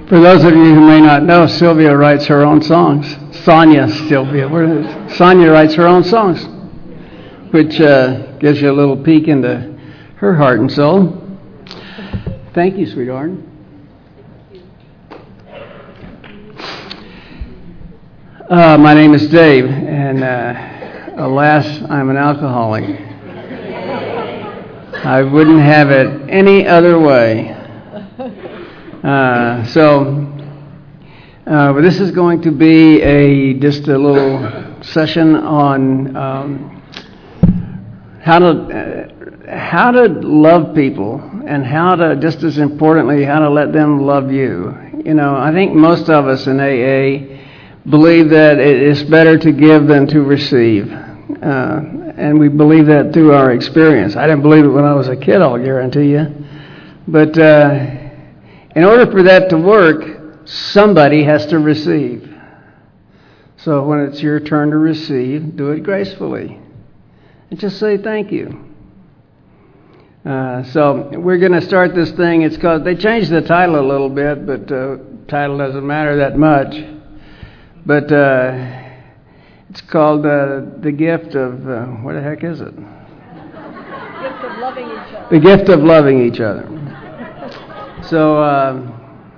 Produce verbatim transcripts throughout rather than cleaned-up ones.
For those of you who may not know, Sylvia writes her own songs. Sonia Sylvia. Sonia writes her own songs, which uh, gives you a little peek into her heart and soul. Thank you, sweetheart. Uh, my name is Dave, and uh, alas, I'm an alcoholic. I wouldn't have it any other way. Uh, so, uh, this is going to be a just a little session on um, how to uh, how to love people, and how to, just as importantly, how to let them love you. You know, I think most of us in A A believe that it is better to give than to receive, uh, and we believe that through our experience. I didn't believe it when I was a kid, I'll guarantee you, but. Uh, In order for that to work, somebody has to receive. So when it's your turn to receive, do it gracefully. And just say thank you. Uh, so we're going to start this thing. It's called, they changed the title a little bit, but uh, title doesn't matter that much. But uh, it's called uh, The Gift of, uh, what the heck is it? Gift of loving each other. The Gift of Loving Each Other. So, uh,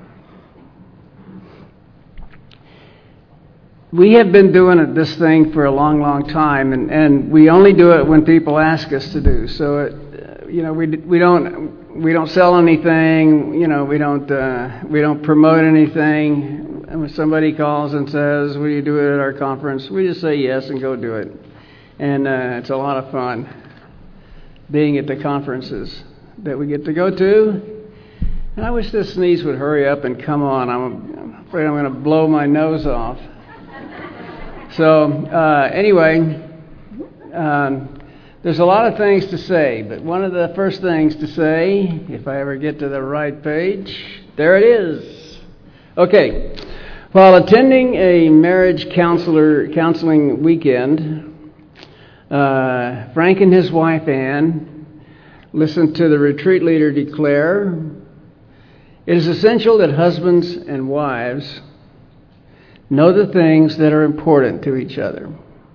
we have been doing it, this thing for a long, long time, and, and we only do it when people ask us to do. So, it, uh, you know, we we don't we don't sell anything. You know, we don't uh, we don't promote anything. And when somebody calls and says, "Will you do it at our conference?" we just say yes and go do it, and uh, it's a lot of fun being at the conferences that we get to go to. And I wish this sneeze would hurry up and come on. I'm afraid I'm going to blow my nose off. So, uh, anyway, um, there's a lot of things to say, but one of the first things to say, if I ever get to the right page, there it is. Okay. While attending a marriage counselor counseling weekend, uh, Frank and his wife Ann listened to the retreat leader declare, "It is essential that husbands and wives know the things that are important to each other."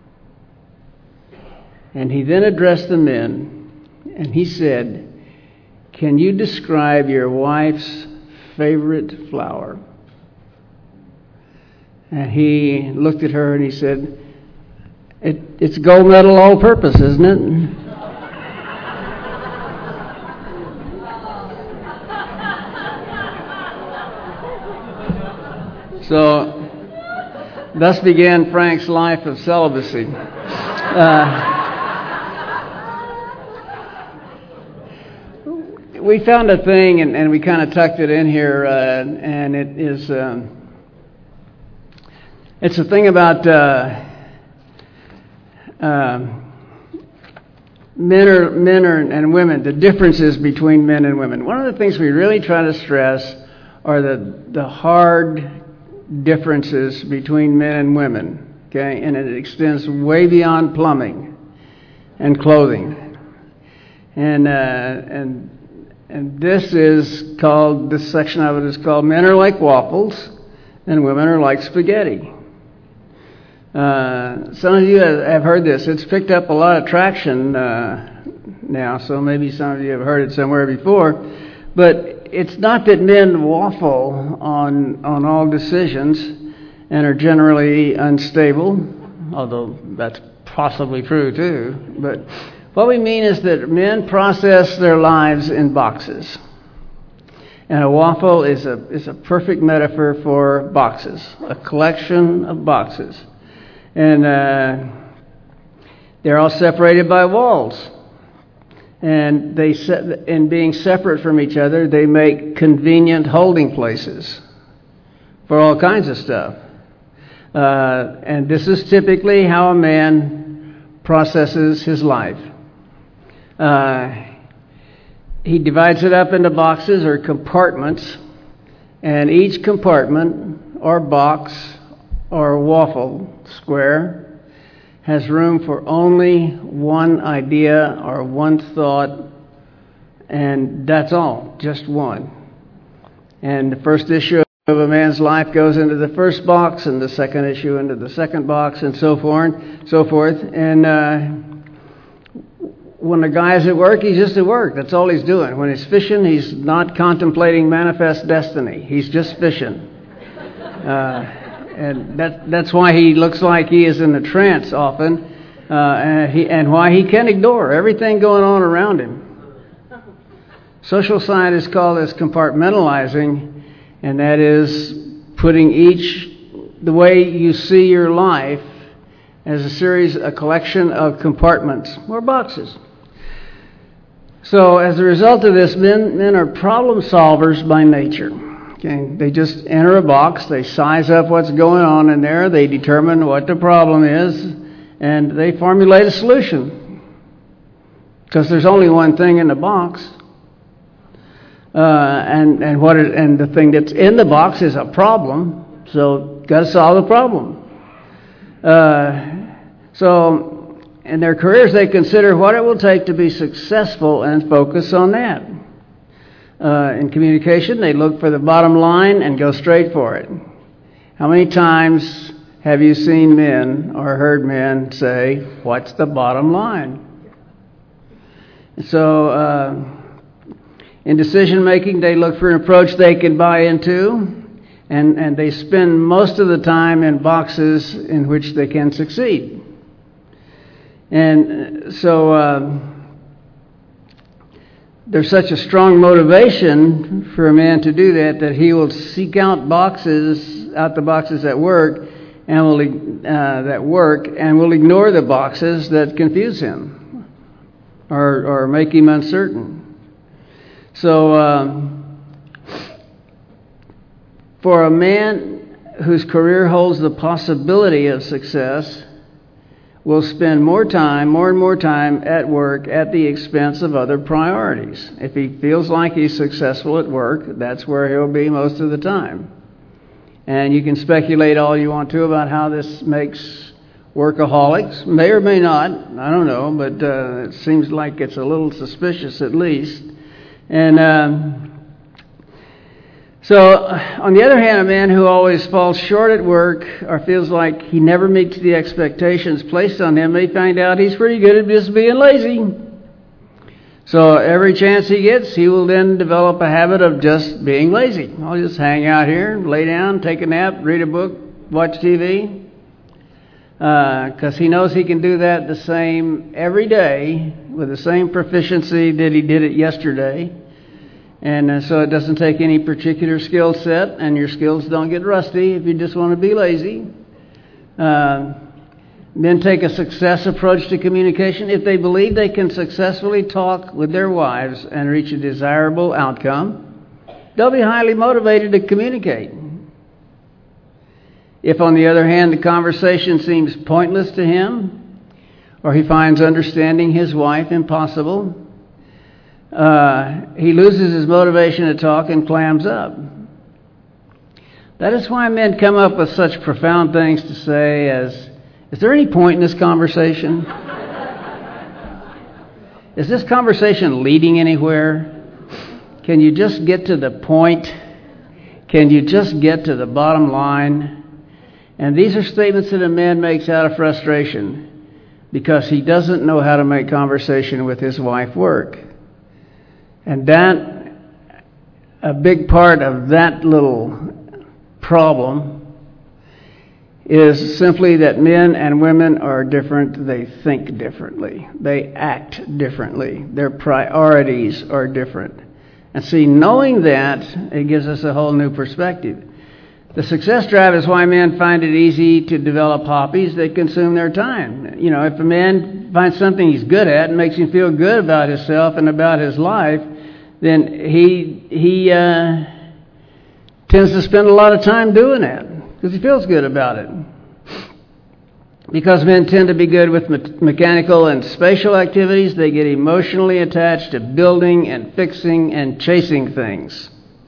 And he then addressed the men, and he said, "Can you describe your wife's favorite flower?" And he looked at her and he said, it, "It's gold medal all-purpose, isn't it?" So, thus began Frank's life of celibacy. Uh, we found a thing, and, and we kind of tucked it in here, uh, and it is, um, it's a thing about uh, uh, men, are, men are, and women, the differences between men and women. One of the things we really try to stress are the, the hard differences between men and women, okay, and it extends way beyond plumbing and clothing, and uh, and and this is called, this section of it is called "Men are like waffles, and women are like spaghetti." Uh, some of you have heard this. It's picked up a lot of traction uh, now, so maybe some of you have heard it somewhere before, but it's not that men waffle on on all decisions and are generally unstable, although that's possibly true too. But what we mean is that men process their lives in boxes. And a waffle is a is a perfect metaphor for boxes, a collection of boxes. And uh, they're all separated by walls. And they, in being separate from each other, they make convenient holding places for all kinds of stuff. Uh, and this is typically how a man processes his life. Uh, he divides it up into boxes or compartments, and each compartment or box or waffle square has room for only one idea or one thought, and that's all, just one. And the first issue of a man's life goes into the first box, and the second issue into the second box, and so forth, so forth. And uh, when the guy's at work, he's just at work. That's all he's doing. When he's fishing, he's not contemplating manifest destiny. He's just fishing. Uh, and that, that's why he looks like he is in a trance often, uh, and, he, and why he can ignore everything going on around him. Social scientists call this compartmentalizing, and that is putting each, the way you see your life, as a series, a collection of compartments or boxes. So as a result of this, men, men are problem solvers by nature. Okay? They just enter a box, they size up what's going on in there, they determine what the problem is, and they formulate a solution. Because there's only one thing in the box. Uh, and and what it, and the thing that's in the box is a problem, so got to solve the problem. Uh, so in their careers, they consider what it will take to be successful and focus on that. Uh, in communication, they look for the bottom line and go straight for it. How many times have you seen men or heard men say, "What's the bottom line?" So. Uh, In decision making, they look for an approach they can buy into, and, and they spend most of the time in boxes in which they can succeed. And so uh, there's such a strong motivation for a man to do that that he will seek out boxes, out the boxes at work, and will uh, that work, and will ignore the boxes that confuse him or or make him uncertain. So, um, for a man whose career holds the possibility of success, will spend more time, more and more time at work at the expense of other priorities. If he feels like he's successful at work, that's where he'll be most of the time. And you can speculate all you want to about how this makes workaholics. May or may not, I don't know, but uh, it seems like it's a little suspicious at least. And um, so, on the other hand, a man who always falls short at work or feels like he never meets the expectations placed on him may find out he's pretty good at just being lazy. So every chance he gets, he will then develop a habit of just being lazy. I'll just hang out here, lay down, take a nap, read a book, watch T V. Because uh, he knows he can do that the same every day with the same proficiency that he did it yesterday. And uh, so it doesn't take any particular skill set, and your skills don't get rusty if you just want to be lazy. Uh, men take a success approach to communication. If they believe they can successfully talk with their wives and reach a desirable outcome, they'll be highly motivated to communicate. If, on the other hand, the conversation seems pointless to him, or he finds understanding his wife impossible, uh, he loses his motivation to talk and clams up. That is why men come up with such profound things to say as, is there any point in this conversation? Is this conversation leading anywhere? Can you just get to the point? Can you just get to the bottom line? And these are statements that a man makes out of frustration because he doesn't know how to make conversation with his wife work. And that, a big part of that little problem is simply that men and women are different. They think differently. They act differently. Their priorities are different. And see, knowing that, it gives us a whole new perspective. The success drive is why men find it easy to develop hobbies that consume their time. You know, if a man finds something he's good at and makes him feel good about himself and about his life, then he he uh, tends to spend a lot of time doing that because he feels good about it. Because men tend to be good with me- mechanical and spatial activities, they get emotionally attached to building and fixing and chasing things.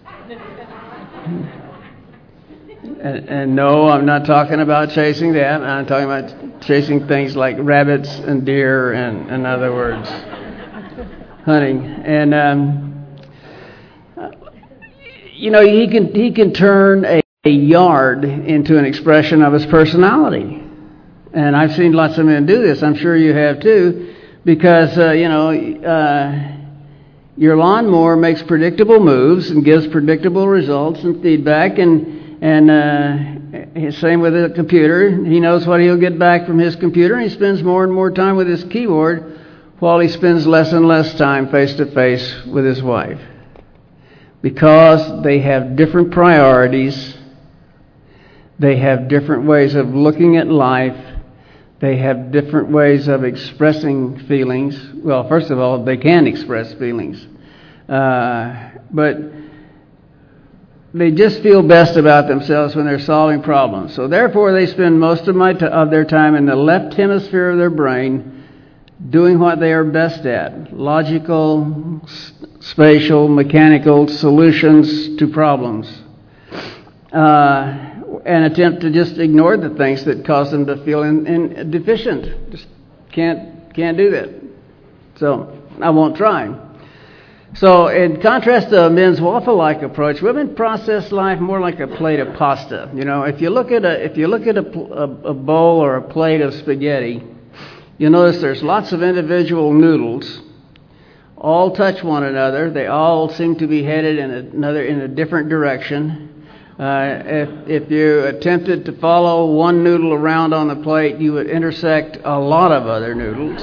And, and no, I'm not talking about chasing that. I'm talking about chasing things like rabbits and deer, and in other words, hunting. And um, you know, he can he can turn a, a yard into an expression of his personality. And I've seen lots of men do this. I'm sure you have too, because uh, you know, uh, your lawnmower makes predictable moves and gives predictable results and feedback, and and uh, same with the computer. He knows what he'll get back from his computer, and he spends more and more time with his keyboard, while he spends less and less time face to face with his wife, because they have different priorities, they have different ways of looking at life. They have different ways of expressing feelings. Well, first of all, they can express feelings. Uh, but they just feel best about themselves when they're solving problems. So therefore, they spend most of, my t- of their time in the left hemisphere of their brain doing what they are best at. Logical, s- spatial, mechanical solutions to problems. Uh, and attempt to just ignore the things that cause them to feel in, in deficient. Just can't can't do that. So I won't try. So in contrast to a men's waffle-like approach, women process life more like a plate of pasta. You know, if you look at a if you look at a, a, a bowl or a plate of spaghetti, you'll notice there's lots of individual noodles. All touch one another. They all seem to be headed in another in a different direction. Uh, if, if you attempted to follow one noodle around on the plate, you would intersect a lot of other noodles.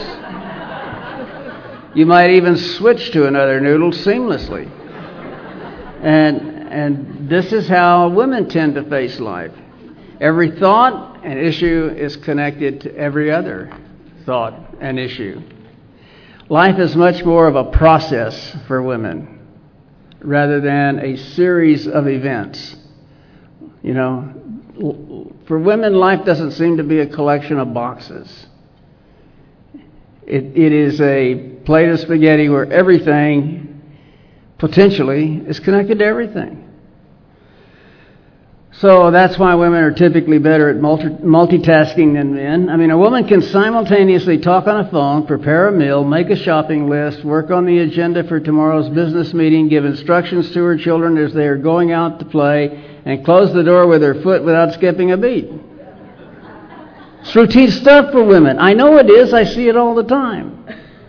You might even switch to another noodle seamlessly. And and this is how women tend to face life. Every thought and issue is connected to every other thought and issue. Life is much more of a process for women rather than a series of events. You know, for women, life doesn't seem to be a collection of boxes. It, it is a plate of spaghetti where everything potentially is connected to everything. So that's why women are typically better at multi- multitasking than men. I mean, a woman can simultaneously talk on a phone, prepare a meal, make a shopping list, work on the agenda for tomorrow's business meeting, give instructions to her children as they are going out to play, and close the door with her foot without skipping a beat. It's routine stuff for women. I know it is. I see it all the time.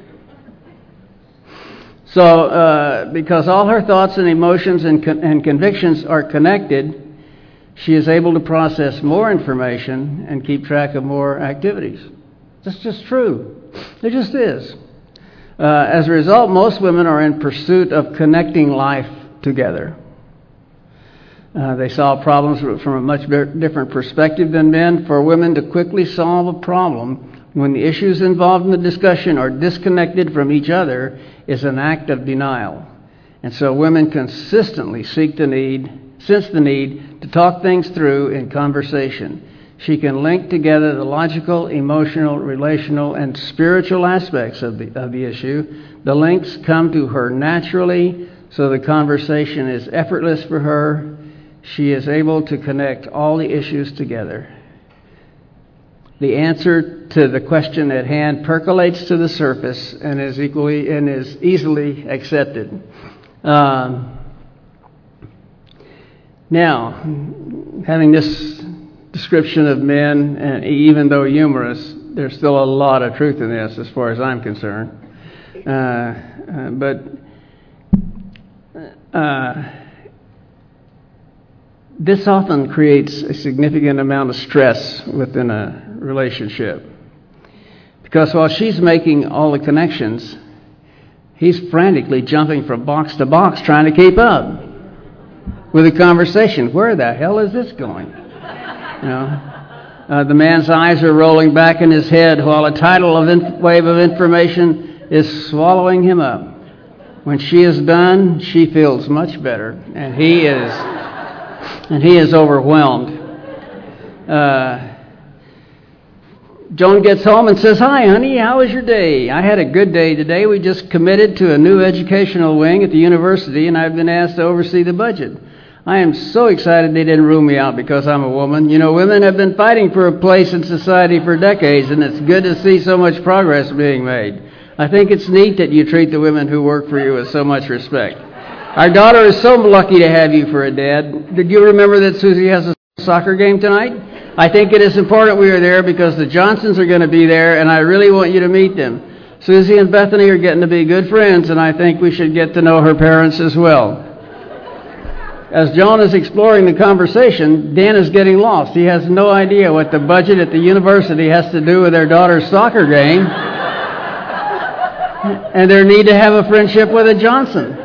So, uh, because all her thoughts and emotions and, con- and convictions are connected, she is able to process more information and keep track of more activities. That's just true. It just is. Uh, as a result, most women are in pursuit of connecting life together. Uh, they solve problems from a much different perspective than men. For women to quickly solve a problem when the issues involved in the discussion are disconnected from each other is an act of denial. And so women consistently seek the need, sense the need to talk things through in conversation. She can link together the logical, emotional, relational, and spiritual aspects of the, of the issue. The links come to her naturally, so the conversation is effortless for her. She is able to connect all the issues together. The answer to the question at hand percolates to the surface and is equally and is easily accepted. Um, now, having this description of men, and even though humorous, there's still a lot of truth in this as far as I'm concerned. Uh, uh, but uh, this often creates a significant amount of stress within a relationship. Because while she's making all the connections, he's frantically jumping from box to box trying to keep up with the conversation. Where the hell is this going? You know, uh, the man's eyes are rolling back in his head while a tidal of in- wave of information is swallowing him up. When she is done, she feels much better, and he is, and he is overwhelmed. Uh, Joan gets home and says, "Hi, honey, how was your day?" "I had a good day today. We just committed to a new educational wing at the university, and I've been asked to oversee the budget. I am so excited they didn't rule me out because I'm a woman. You know, women have been fighting for a place in society for decades, and it's good to see so much progress being made. I think it's neat that you treat the women who work for you with so much respect." Our daughter is so lucky to have you for a dad. Did you remember that Susie has a soccer game tonight? I think it is important we are there because the Johnsons are going to be there, and I really want you to meet them. Susie and Bethany are getting to be good friends, and I think we should get to know her parents as well. As John is exploring the conversation, Dan is getting lost. He has no idea what the budget at the university has to do with their daughter's soccer game and their need to have a friendship with a Johnson.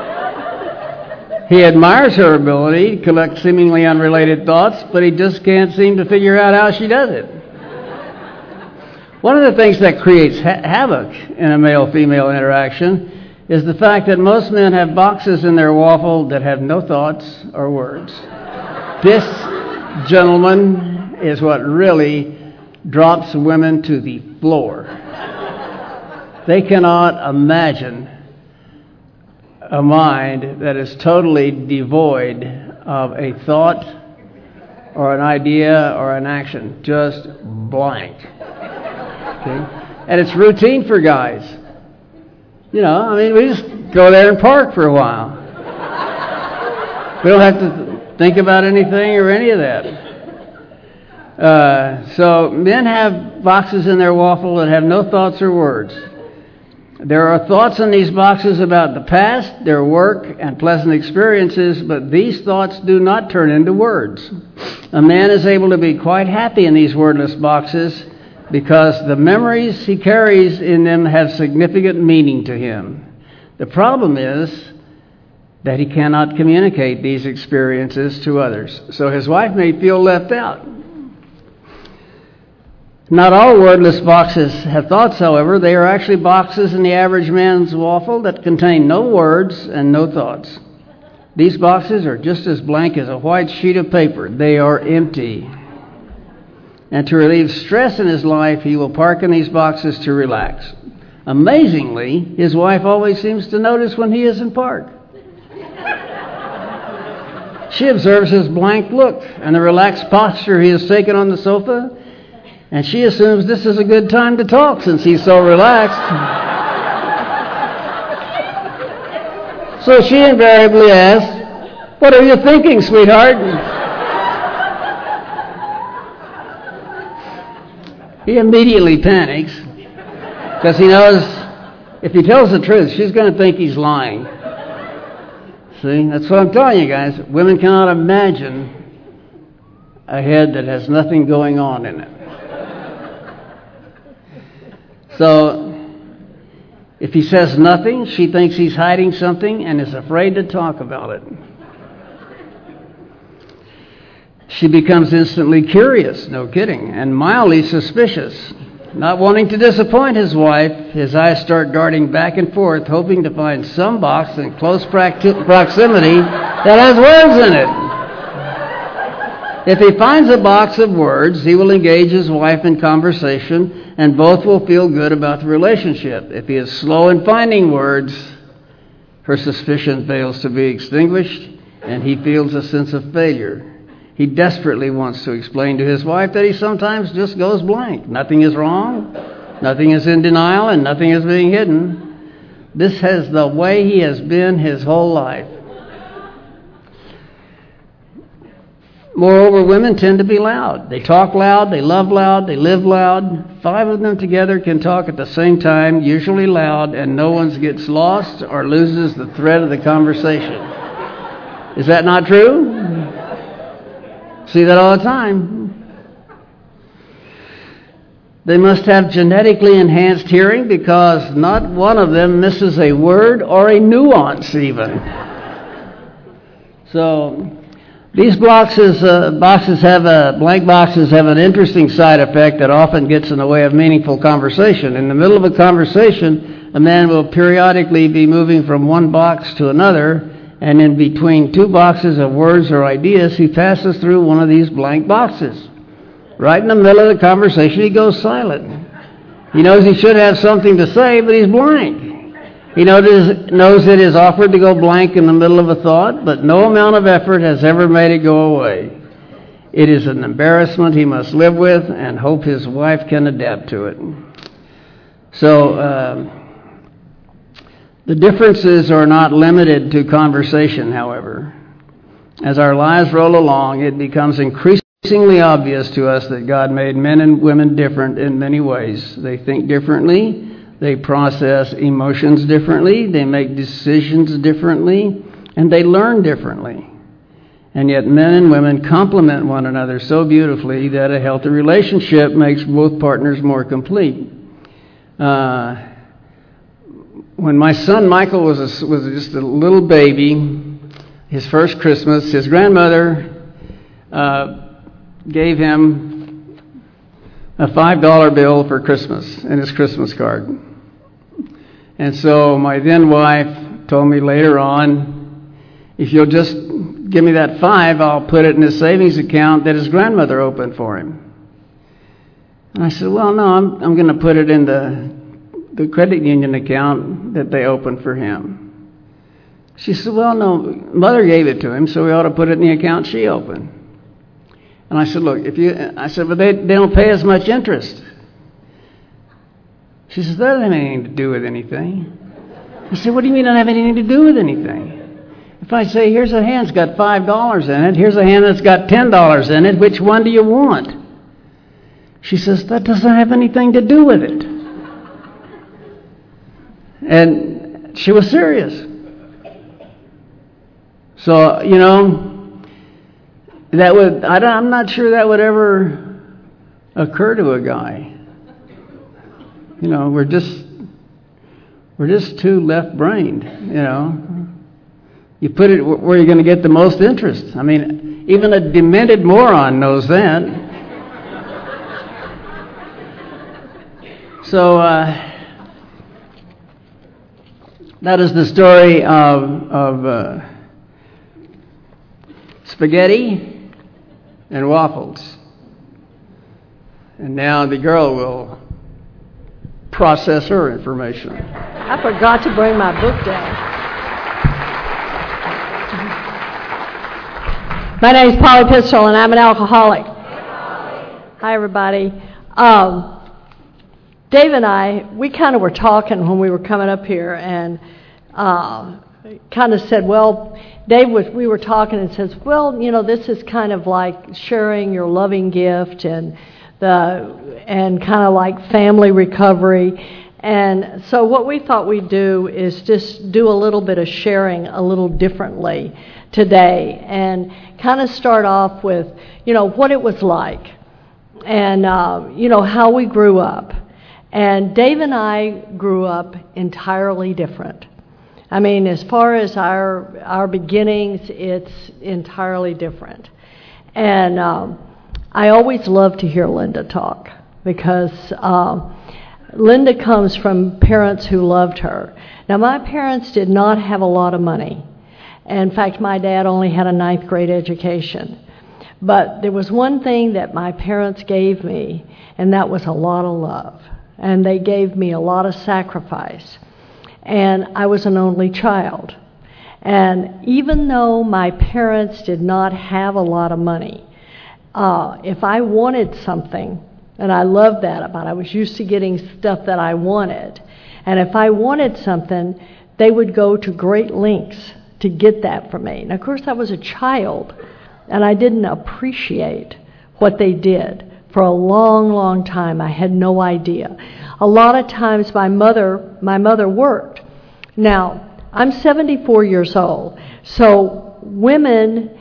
He admires her ability to collect seemingly unrelated thoughts, but he just can't seem to figure out how she does it. One of the things that creates ha- havoc in a male-female interaction is the fact that most men have boxes in their waffle that have no thoughts or words. This, gentlemen, is what really drops women to the floor. They cannot imagine a mind that is totally devoid of a thought or an idea or an action, just blank. Okay? And it's routine for guys. You know, I mean, we just go there and park for a while. We don't have to think about anything or any of that. Uh, so men have boxes in their waffle that have no thoughts or words. There are thoughts in these boxes about the past, their work, and pleasant experiences, but these thoughts do not turn into words. A man is able to be quite happy in these wordless boxes because the memories he carries in them have significant meaning to him. The problem is that he cannot communicate these experiences to others, so his wife may feel left out. Not all wordless boxes have thoughts, however. They are actually boxes in the average man's waffle that contain no words and no thoughts. These boxes are just as blank as a white sheet of paper. They are empty. And to relieve stress in his life, he will park in these boxes to relax. Amazingly, his wife always seems to notice when he isn't parked. She observes his blank look and the relaxed posture he has taken on the sofa, and she assumes this is a good time to talk since he's so relaxed. So she invariably asks, "What are you thinking, sweetheart?" He immediately panics because he knows if he tells the truth, she's going to think he's lying. See, that's what I'm telling you guys. Women cannot imagine a head that has nothing going on in it. So, if he says nothing, she thinks he's hiding something and is afraid to talk about it. She becomes instantly curious, no kidding, and mildly suspicious. Not wanting to disappoint his wife, his eyes start darting back and forth, hoping to find some box in close practi- proximity that has words in it. If he finds a box of words, he will engage his wife in conversation, and both will feel good about the relationship. If he is slow in finding words, her suspicion fails to be extinguished, and he feels a sense of failure. He desperately wants to explain to his wife that he sometimes just goes blank. Nothing is wrong, nothing is in denial, and nothing is being hidden. This is the way he has been his whole life. Moreover, women tend to be loud. They talk loud, they love loud, they live loud. Five of them together can talk at the same time, usually loud, and no one gets lost or loses the thread of the conversation. Is that not true? See that all the time. They must have genetically enhanced hearing because not one of them misses a word or a nuance even. So these boxes, uh, boxes have a, blank boxes have an interesting side effect that often gets in the way of meaningful conversation. In the middle of a conversation, a man will periodically be moving from one box to another, and in between two boxes of words or ideas, he passes through one of these blank boxes. Right in the middle of the conversation, he goes silent. He knows he should have something to say, but he's blank. He knows, knows it is awkward to go blank in the middle of a thought, but no amount of effort has ever made it go away. It is an embarrassment he must live with and hope his wife can adapt to it. So, uh, The differences are not limited to conversation, however. As our lives roll along, it becomes increasingly obvious to us that God made men and women different in many ways. They think differently, they process emotions differently, they make decisions differently, and they learn differently. And yet men and women complement one another so beautifully that a healthy relationship makes both partners more complete. Uh, when my son Michael was a, was just a little baby, his first Christmas, his grandmother uh, gave him a five dollar bill for Christmas in his Christmas card. And so my then wife told me later on, if you'll just give me that five, I'll put it in his savings account that his grandmother opened for him. And I said, well, no, I'm I'm going to put it in the the credit union account that they opened for him. She said, well, no, Mother gave it to him, so we ought to put it in the account she opened. And I said, look, if you, I said, but they, they don't pay as much interest. She says, that doesn't have anything to do with anything. I said, what do you mean it doesn't have anything to do with anything? If I say, here's a hand that's got five dollars in it, here's a hand that's got ten dollars in it, which one do you want? She says, that doesn't have anything to do with it. And she was serious. So, you know, that would, I don't, I'm not sure that would ever occur to a guy. You know, we're just, we're just too left-brained, you know. You put it where you're going to get the most interest. I mean, even a demented moron knows that. So, uh, that is the story of, of uh, spaghetti and waffles. And now the girl will process her information. I forgot to bring my book down. My name is Polly Pistol, and I'm an alcoholic. Hi, everybody. Um, Dave and I, we kind of were talking when we were coming up here, and uh, kind of said, well, Dave was, we were talking and says, well, you know, this is kind of like sharing your loving gift and the and kind of like family recovery. And so what we thought we'd do is just do a little bit of sharing a little differently today and kind of start off with, you know, what it was like and, uh, you know, how we grew up. And Dave and I grew up entirely different. I mean, as far as our our beginnings, it's entirely different. And um, I always love to hear Linda talk because uh, Linda comes from parents who loved her. Now, my parents did not have a lot of money. In fact, my dad only had a ninth grade education. But there was one thing that my parents gave me, and that was a lot of love. And they gave me a lot of sacrifice. And I was an only child. And even though my parents did not have a lot of money, uh, if I wanted something, and I loved that about it, I was used to getting stuff that I wanted. And if I wanted something, they would go to great lengths to get that for me. And of course, I was a child, and I didn't appreciate what they did. For a long, long time, I had no idea. A lot of times, my mother, my mother worked. Now, I'm seventy-four years old, so women,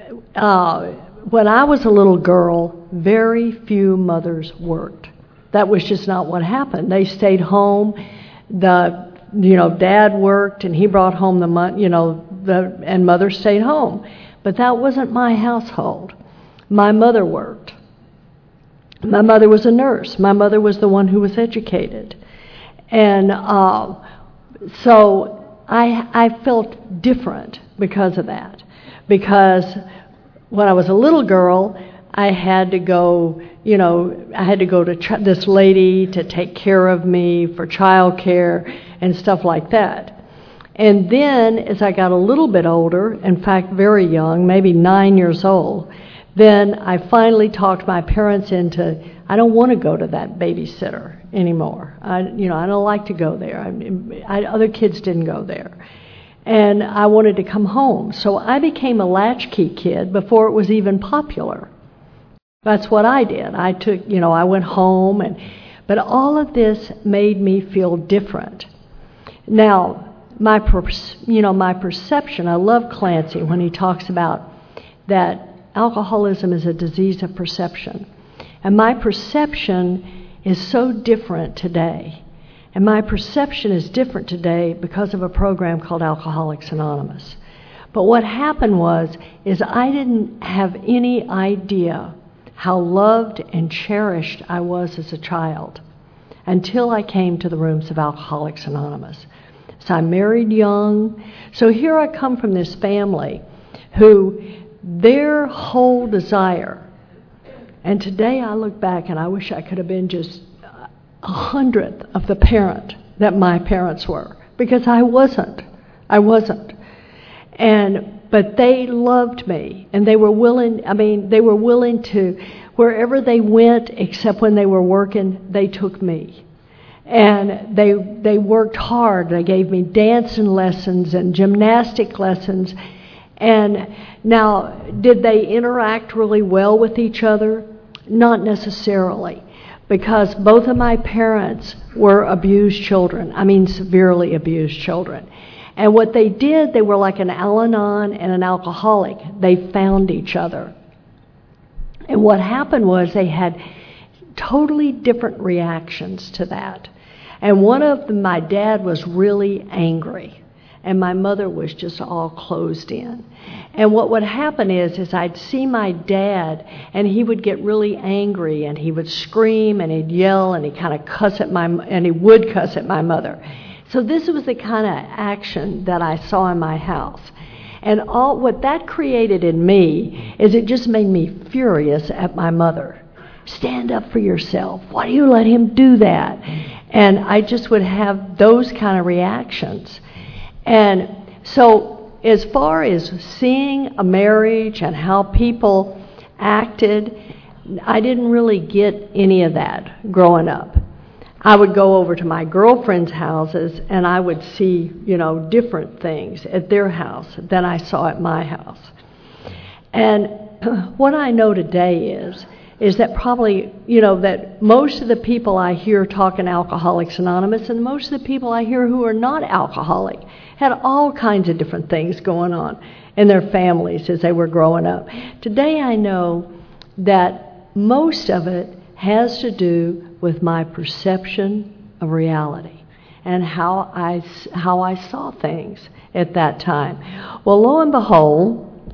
uh, when I was a little girl, very few mothers worked. That was just not what happened. They stayed home. The, you know, dad worked, and he brought home the money, you know, the, and mother stayed home. But that wasn't my household. My mother worked. My mother was a nurse. My mother was the one who was educated. And uh, so I, I felt different because of that. Because when I was a little girl, I had to go, you know, I had to go to ch- this lady to take care of me for child care and stuff like that. And then as I got a little bit older, in fact very young, maybe nine years old, then I finally talked my parents into, I don't want to go to that babysitter. anymore. I, you know, I don't like to go there. I, I, other kids didn't go there. And I wanted to come home. So I became a latchkey kid before it was even popular. That's what I did. I took, you know, I went home, and but all of this made me feel different. Now, my, per, you know, my perception, I love Clancy when he talks about that alcoholism is a disease of perception. And my perception is so different today. And my perception is different today because of a program called Alcoholics Anonymous. But what happened was, is I didn't have any idea how loved and cherished I was as a child until I came to the rooms of Alcoholics Anonymous. So I married young. So here I come from this family who their whole desire, and today I look back and I wish I could have been just a hundredth of the parent that my parents were, because I wasn't. I wasn't. And but they loved me, and they were willing, I mean, they were willing to, wherever they went, except when they were working, they took me. And they they worked hard. They gave me dancing lessons and gymnastic lessons. And now, did they interact really well with each other? Not necessarily, because both of my parents were abused children. I mean, severely abused children. And what they did, they were like an Al-Anon and an alcoholic. They found each other. And what happened was they had totally different reactions to that. And one of them, my dad was really angry, and my mother was just all closed in. And what would happen is, is I'd see my dad, and he would get really angry, and he would scream, and he'd yell, and he'd kind of cuss at my, and he would cuss at my mother. So this was the kind of action that I saw in my house. And all what that created in me is it just made me furious at my mother. Stand up for yourself. Why do you let him do that? And I just would have those kind of reactions. And so as far as seeing a marriage and how people acted, I didn't really get any of that growing up. I would go over to my girlfriends' houses, and I would see, you know, different things at their house than I saw at my house. And what I know today is, is that probably, you know, that most of the people I hear talking Alcoholics Anonymous, and most of the people I hear who are not alcoholic, had all kinds of different things going on in their families as they were growing up. Today I know that most of it has to do with my perception of reality and how I, how I saw things at that time. Well, lo and behold,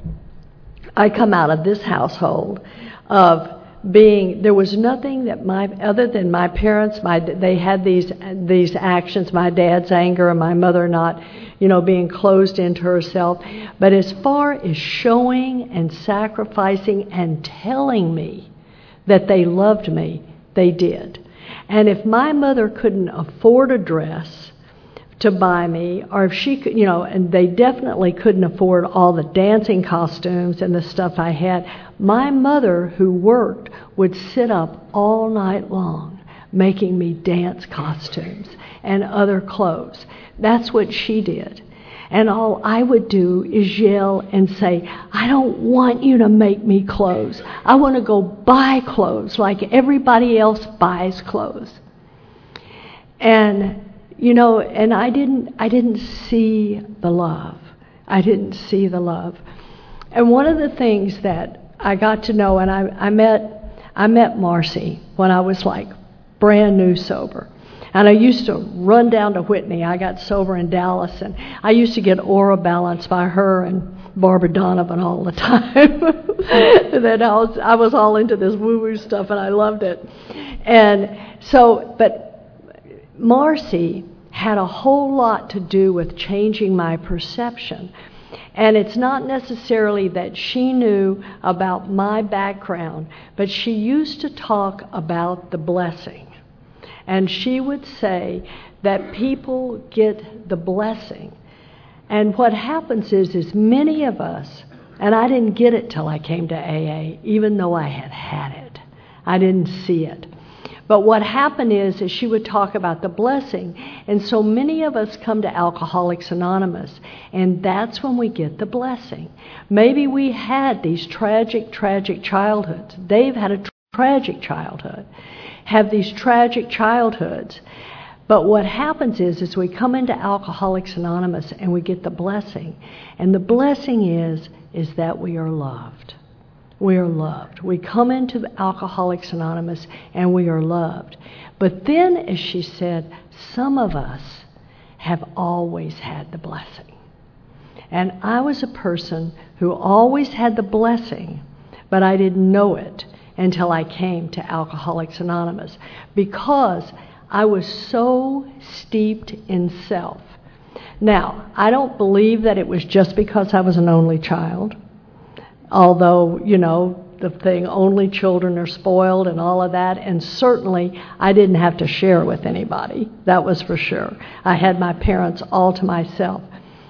I come out of this household of being, there was nothing that my, other than my parents, my, they had these, these actions, my dad's anger and my mother not, you know, being closed into herself. But as far as showing and sacrificing and telling me that they loved me, they did. And if my mother couldn't afford a dress to buy me, or if she could, you know, and they definitely couldn't afford all the dancing costumes and the stuff I had, my mother, who worked, would sit up all night long making me dance costumes and other clothes. That's what she did. And all I would do is yell and say, I don't want you to make me clothes. I want to go buy clothes like everybody else buys clothes. And, you know, and I didn't, I didn't see the love. I didn't see the love. And one of the things that I got to know, and I, I met, I met Marcy when I was like brand new sober. And I used to run down to Whitney. I got sober in Dallas, and I used to get Aura Balance by her and Barbara Donovan all the time. And then I was, I was all into this woo-woo stuff, and I loved it. And so, but Marcy had a whole lot to do with changing my perception. And it's not necessarily that she knew about my background, but she used to talk about the blessing. And she would say that people get the blessing. And what happens is, is many of us, and I didn't get it till I came to A A, even though I had had it. I didn't see it. But what happened is, is she would talk about the blessing. And so many of us come to Alcoholics Anonymous, and that's when we get the blessing. Maybe we had these tragic, tragic childhoods. Dave had a tra- tragic childhood, have these tragic childhoods. But what happens is, is we come into Alcoholics Anonymous and we get the blessing. And the blessing is, is that we are loved. We are loved. We come into Alcoholics Anonymous and we are loved. But then, as she said, some of us have always had the blessing. And I was a person who always had the blessing, but I didn't know it until I came to Alcoholics Anonymous, because I was so steeped in self. Now, I don't believe that it was just because I was an only child. Although, you know, the thing, only children are spoiled and all of that. And certainly, I didn't have to share with anybody. That was for sure. I had my parents all to myself.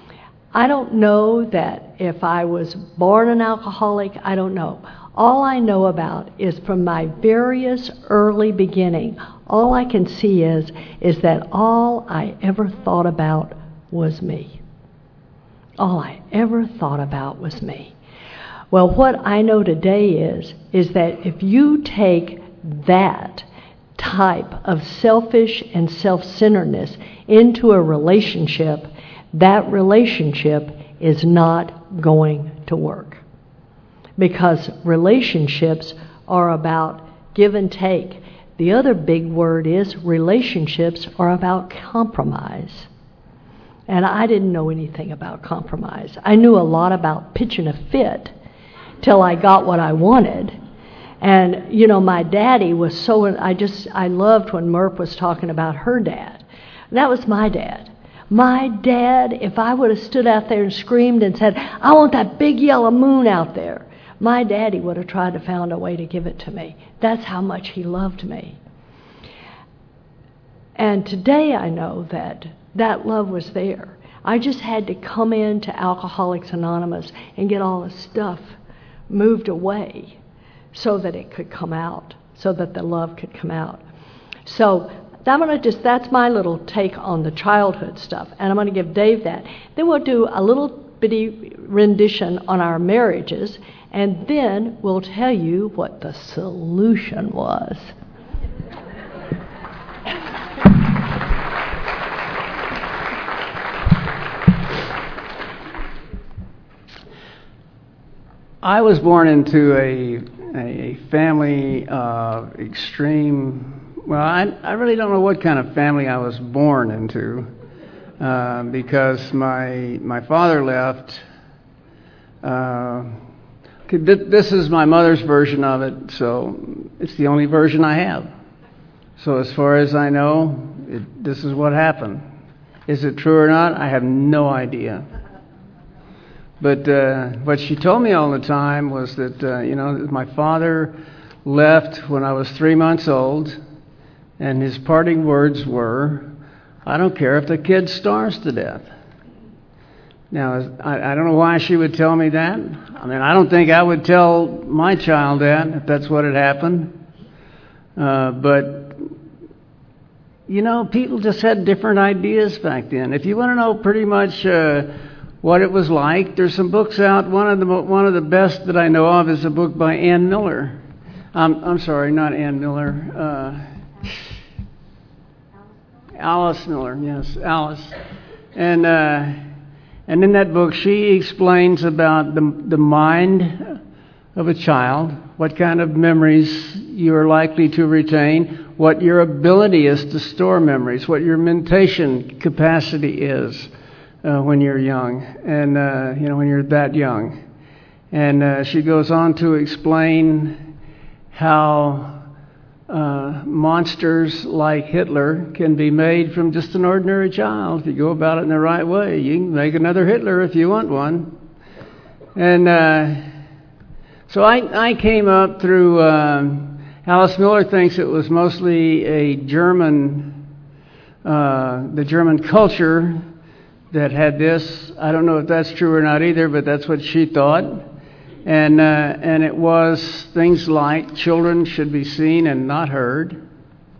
I don't know that if I was born an alcoholic, I don't know. All I know about is from my various early beginning, all I can see is, is that all I ever thought about was me. All I ever thought about was me. Well, what I know today is, is that if you take that type of selfish and self-centeredness into a relationship, that relationship is not going to work. Because relationships are about give and take. The other big word is relationships are about compromise. And I didn't know anything about compromise. I knew a lot about pitching a fit till I got what I wanted. And, you know, my daddy was so, I just, I loved when Murph was talking about her dad. That was my dad. My dad, if I would have stood out there and screamed and said, I want that big yellow moon out there, my daddy would have tried to find a way to give it to me. That's how much he loved me. And today I know that that love was there. I just had to come into Alcoholics Anonymous and get all the stuff moved away so that it could come out, so that the love could come out. So I'm going to just, that's my little take on the childhood stuff, and I'm going to give Dave that. Then we'll do a little bitty rendition on our marriages, and then we'll tell you what the solution was. I was born into a a family of extreme, well, I, I really don't know what kind of family I was born into, uh, because my my father left. Uh, this is my mother's version of it, so it's the only version I have. So as far as I know, it, this is what happened. Is it true or not? I have no idea. But uh, what she told me all the time was that, uh, you know, my father left when I was three months old, and his parting words were, I don't care if the kid starves to death. Now, I, I don't know why she would tell me that. I mean, I don't think I would tell my child that if that's what had happened. Uh, but, you know, people just had different ideas back then. If you want to know pretty much Uh, what it was like, there's some books out. One of the one of the best that I know of is a book by Ann Miller. Um, I'm sorry, not Ann Miller. Uh, Alice Miller, yes, Alice. And uh, and in that book, she explains about the the mind of a child, what kind of memories you are likely to retain, what your ability is to store memories, what your mentation capacity is. Uh, when you're young, and uh, you know, when you're that young. And uh, she goes on to explain how uh, monsters like Hitler can be made from just an ordinary child. If you go about it in the right way, you can make another Hitler if you want one. And uh, so I, I came up through, um, Alice Miller thinks it was mostly a German, uh, the German culture that had this. I don't know if that's true or not either, but that's what she thought. And uh, and it was things like children should be seen and not heard.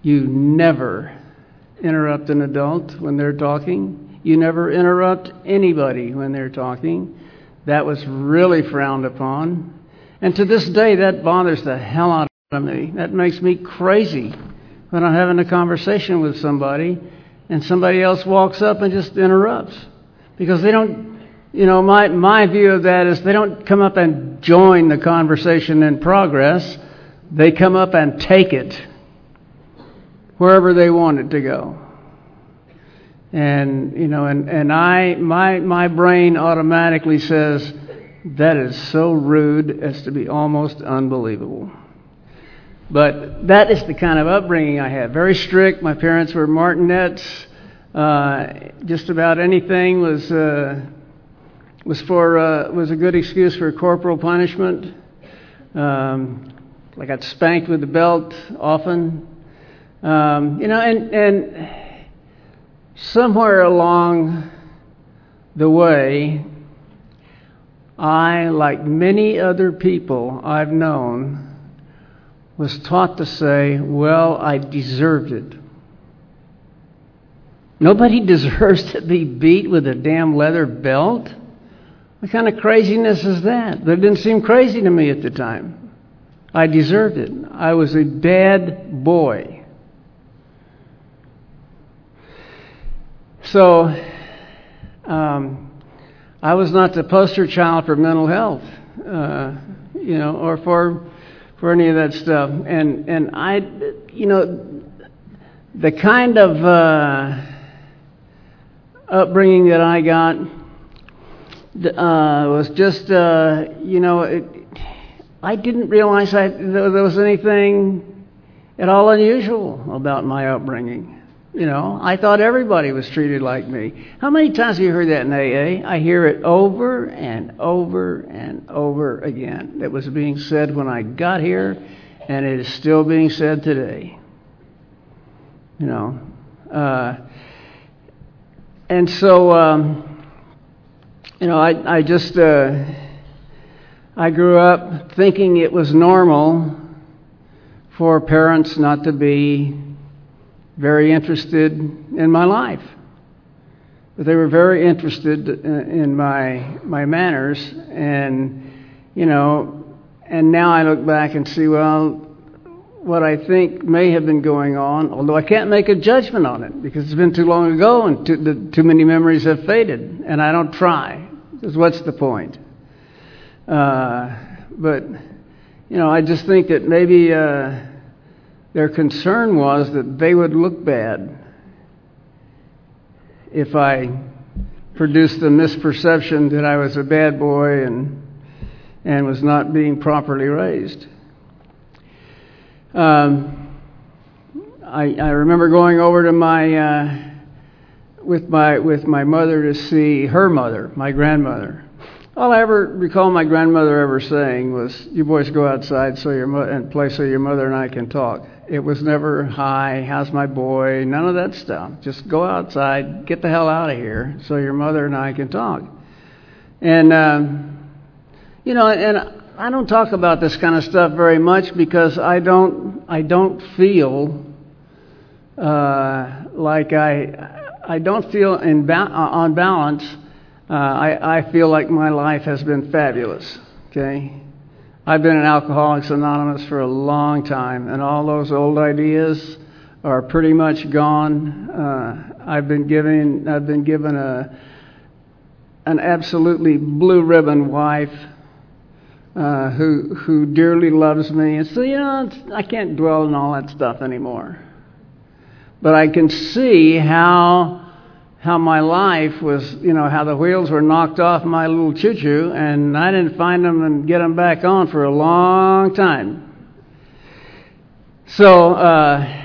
You never interrupt an adult when they're talking. You never interrupt anybody when they're talking. That was really frowned upon. And to this day, that bothers the hell out of me. That makes me crazy when I'm having a conversation with somebody and somebody else walks up and just interrupts. Because they don't, you know, my, my view of that is they don't come up and join the conversation in progress. They come up and take it wherever they want it to go. And, you know, and, and I, my, my brain automatically says, that is so rude as to be almost unbelievable. But that is the kind of upbringing I had. Very strict. My parents were martinets. Uh, just about anything was uh, was for uh, was a good excuse for corporal punishment. Um, I got spanked with the belt often. Um, you know, and and somewhere along the way, I, like many other people I've known, was taught to say, well, I deserved it. Nobody deserves to be beat with a damn leather belt. What kind of craziness is that? But it didn't seem crazy to me at the time. I deserved it. I was a bad boy. So, um, I was not the poster child for mental health, uh, you know, or for for any of that stuff. And and I, you know, the kind of uh, upbringing that I got uh, was just, uh, you know, it, I didn't realize I, there was anything at all unusual about my upbringing. You know, I thought everybody was treated like me. How many times have you heard that in A A? I hear it over and over and over again. It was being said when I got here, and it is still being said today. You know, uh, and so, um, you know, I, I just, uh, I grew up thinking it was normal for parents not to be very interested in my life. But they were very interested in my my manners, and, you know, and now I look back and see, well, what I think may have been going on, although I can't make a judgment on it because it's been too long ago and too, the, too many memories have faded, and I don't try, because what's the point? Uh, but, you know, I just think that maybe uh, their concern was that they would look bad if I produced the misperception that I was a bad boy and and was not being properly raised. Um, I, I remember going over to my uh, with my with my mother to see her mother, my grandmother. All I ever recall my grandmother ever saying was, "You boys go outside so your mo- and play so your mother and I can talk." It was never, "Hi, how's my boy?" None of that stuff. Just go outside, get the hell out of here, so your mother and I can talk. And um, you know, and I don't talk about this kind of stuff very much because I don't, I don't feel uh, like I, I don't feel in ba- on balance. Uh, I, I feel like my life has been fabulous. Okay. I've been in Alcoholics Anonymous for a long time, and all those old ideas are pretty much gone. Uh, I've been given I've been given a an absolutely blue ribbon wife uh, who who dearly loves me, and so you know it's, I can't dwell on all that stuff anymore. But I can see how. how my life was, you know, how the wheels were knocked off my little choo-choo, and I didn't find them and get them back on for a long time. So, uh,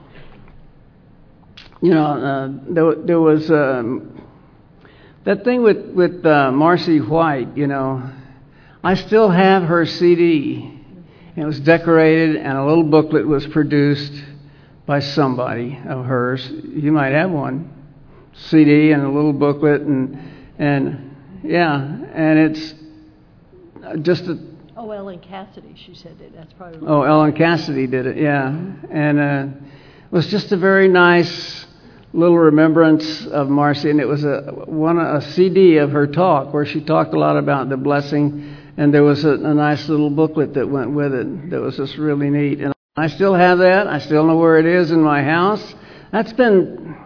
you know, uh, there, there was um, that thing with, with uh, Marcy White, you know. I still have her C D. It was decorated, and a little booklet was produced by somebody of hers. You might have one. C D and a little booklet, and and yeah, and it's just a. Oh, Ellen Cassidy, she said it. That's probably. Oh, Ellen Cassidy did it, yeah, and uh, was just a very nice little remembrance of Marcy, and it was a one a C D of her talk where she talked a lot about the blessing, and there was a, a nice little booklet that went with it that was just really neat. And I still have that. I still know where it is in my house. That's been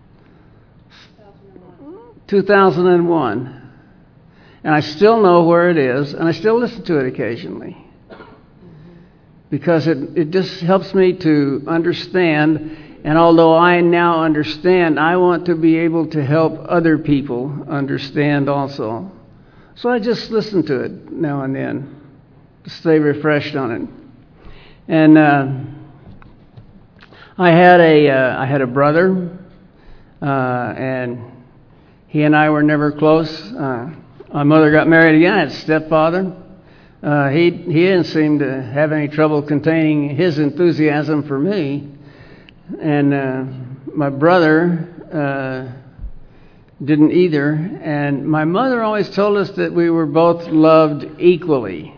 two thousand one, and I still know where it is, and I still listen to it occasionally because it it just helps me to understand. And although I now understand, I want to be able to help other people understand also. So I just listen to it now and then to stay refreshed on it. And uh, I had a uh, I had a brother, uh, and he and I were never close. Uh, my mother got married again. I had a stepfather. Uh, he he didn't seem to have any trouble containing his enthusiasm for me. And uh, my brother uh, didn't either. And my mother always told us that we were both loved equally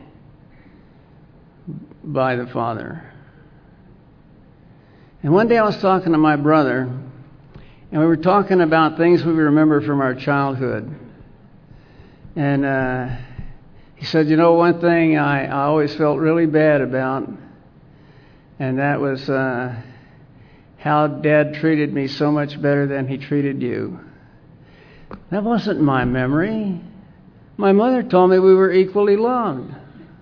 by the Father. And one day I was talking to my brother, and we were talking about things we remember from our childhood. And uh, he said, you know, one thing I, I always felt really bad about, and that was... Uh, how Dad treated me so much better than he treated you. That wasn't my memory. My mother told me we were equally loved.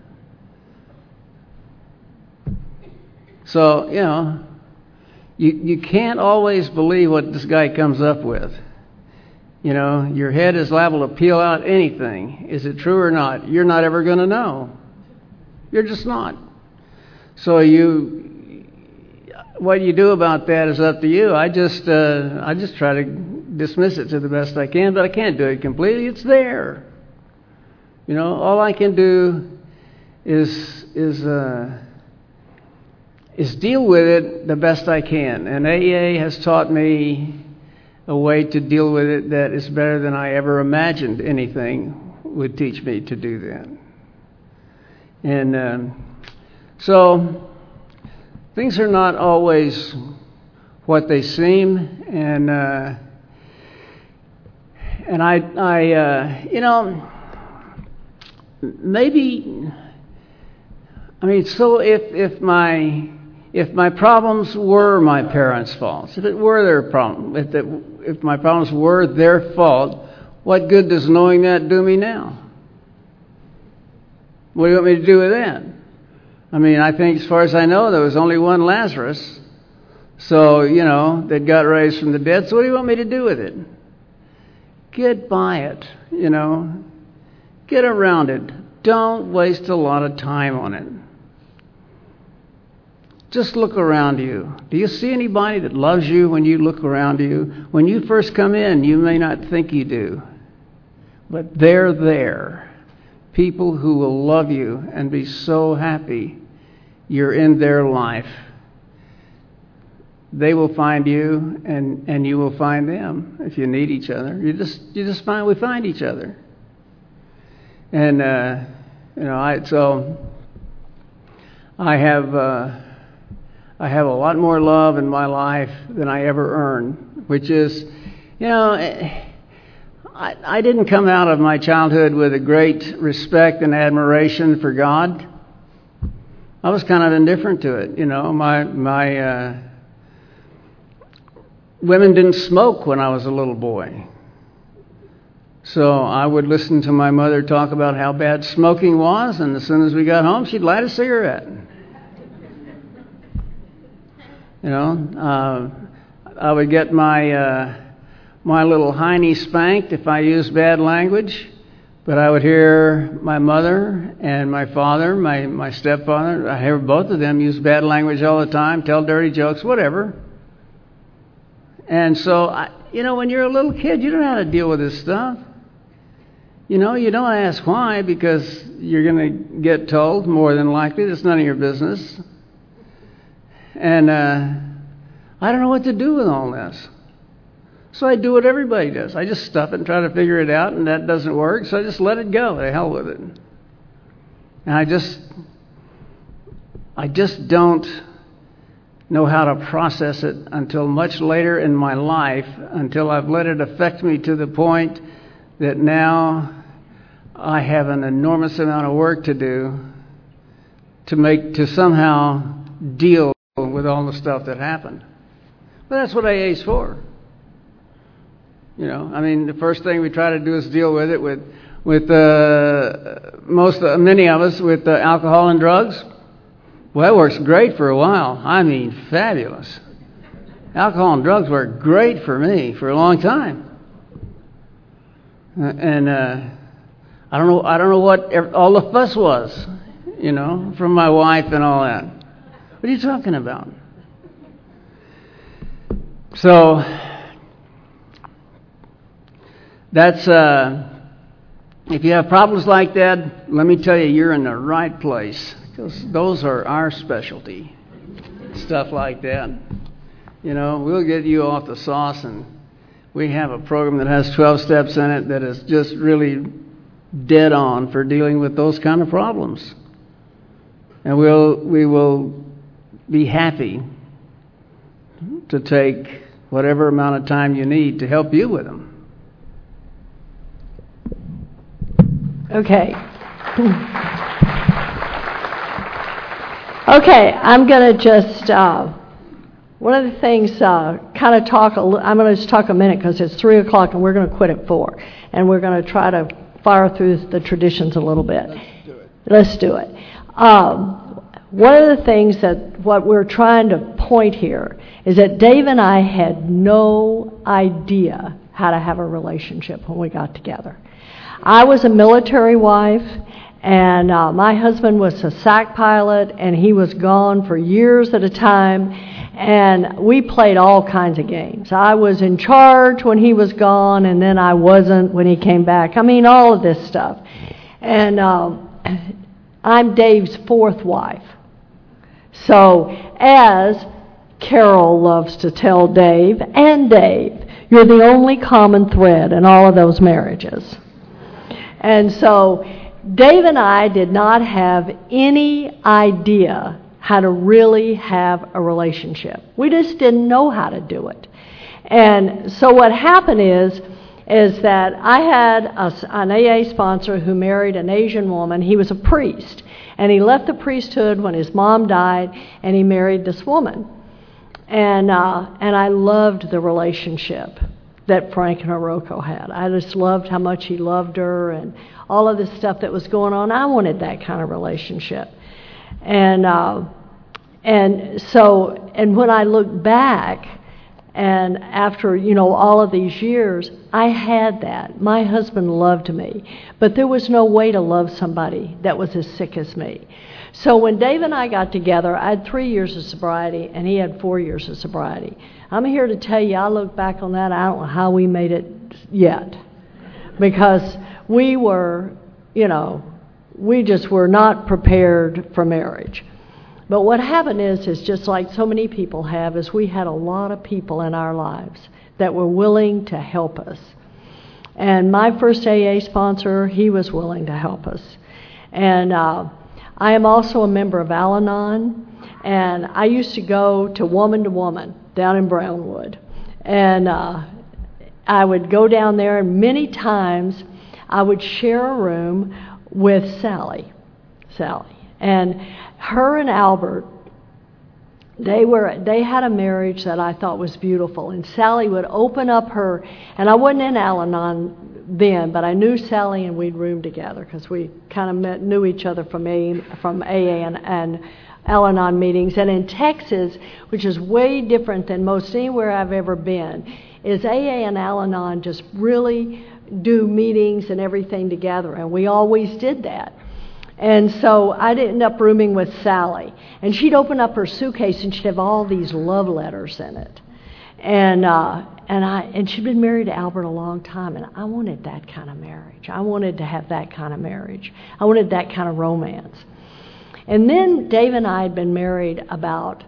So, you know, you, you can't always believe what this guy comes up with. You know, your head is liable to peel out anything. Is it true or not? You're not ever going to know. You're just not. So you... What you do about that is up to you. I just uh, I just try to dismiss it to the best I can, but I can't do it completely. It's there. You know, all I can do is is uh, is deal with it the best I can. And A E A has taught me a way to deal with it that is better than I ever imagined anything would teach me to do that. And um, so. Things are not always what they seem, and uh, and I, I uh, you know, maybe, I mean, so if if my if my problems were my parents' faults, if it were their problem, if the, if my problems were their fault, what good does knowing that do me now? What do you want me to do with that? I mean, I think as far as I know, there was only one Lazarus. So, you know, that got raised from the dead. So what do you want me to do with it? Get by it, you know. Get around it. Don't waste a lot of time on it. Just look around you. Do you see anybody that loves you when you look around you? When you first come in, you may not think you do. But they're there. People who will love you and be so happy you're in their life. They will find you, and, and you will find them if you need each other. You just you just find we find each other. And uh, you know, I so I have uh, I have a lot more love in my life than I ever earned, which is, you know. I, I didn't come out of my childhood with a great respect and admiration for God. I was kind of indifferent to it. You know, my my uh, women didn't smoke when I was a little boy. So I would listen to my mother talk about how bad smoking was, and as soon as we got home, she'd light a cigarette. You know, uh, I would get my... Uh, my little hiney spanked if I used bad language, but I would hear my mother and my father, my, my stepfather, I hear both of them use bad language all the time, tell dirty jokes, whatever. And so, I, you know, when you're a little kid, you don't know how to deal with this stuff. You know, you don't ask why, because you're going to get told, more than likely. It's none of your business. And uh, I don't know what to do with all this. So I do what everybody does. I just stuff it and try to figure it out, and that doesn't work, so I just let it go. The hell with it. And I just, I just don't know how to process it until much later in my life, until I've let it affect me to the point that now I have an enormous amount of work to do to make, to somehow deal with all the stuff that happened. But that's what A A is for. You know, I mean, the first thing we try to do is deal with it with, with uh, most, uh, many of us with uh, alcohol and drugs. Well, that works great for a while. I mean, fabulous. Alcohol and drugs work great for me for a long time. Uh, and uh, I don't know. I don't know what all the fuss was, you know, from my wife and all that. What are you talking about? So that's. Uh, if you have problems like that, let me tell you, you're in the right place. Because those are our specialty, stuff like that. You know, we'll get you off the sauce, and we have a program that has twelve steps in it that is just really dead on for dealing with those kind of problems. And we'll, we will be happy to take whatever amount of time you need to help you with them. Okay. Okay, I'm going to just, uh, one of the things, uh, kind of talk, a li- I'm going to just talk a minute because it's three o'clock and we're going to quit at four. And we're going to try to fire through the traditions a little bit. Let's do it. Let's do it. Um, one of the things that, what we're trying to point here is that Dave and I had no idea how to have a relationship when we got together. I was a military wife. And uh, my husband was a S A C pilot, and he was gone for years at a time, and we played all kinds of games. I was in charge when he was gone, and then I wasn't when he came back. I mean, all of this stuff. And uh, I'm Dave's fourth wife. So, as Carol loves to tell Dave, and Dave, you're the only common thread in all of those marriages. And so Dave and I did not have any idea how to really have a relationship. We just didn't know how to do it. And so what happened is, is that I had a, an A A sponsor who married an Asian woman. He was a priest. And he left the priesthood when his mom died, and he married this woman. And, uh, and I loved the relationship that Frank and Hiroko had. I just loved how much he loved her and all of this stuff that was going on. I wanted that kind of relationship. And uh, and so, and when I look back, and after, you know, all of these years, I had that. My husband loved me, but there was no way to love somebody that was as sick as me. So when Dave and I got together, I had three years of sobriety, and he had four years of sobriety. I'm here to tell you, I look back on that, I don't know how we made it yet. Because we were, you know, we just were not prepared for marriage. But what happened is, is just like so many people have, is we had a lot of people in our lives that were willing to help us. And my first A A sponsor, he was willing to help us. And uh, I am also a member of Al-Anon, and I used to go to Woman to Woman down in Brownwood. And uh, I would go down there, and many times I would share a room with Sally. Sally. And her and Albert, they were they had a marriage that I thought was beautiful. And Sally would open up her, and I wasn't in Al-Anon then, but I knew Sally, and we'd room together because we kind of met, knew each other from A, from A A and, and Al-Anon meetings. And in Texas, which is way different than most anywhere I've ever been, is A A and Al-Anon just really do meetings and everything together, and we always did that. And so I'd end up rooming with Sally, and she'd open up her suitcase, and she'd have all these love letters in it. And uh, and I and she'd been married to Albert a long time, and I wanted that kind of marriage. I wanted to have that kind of marriage. I wanted that kind of romance. And then Dave and I had been married about,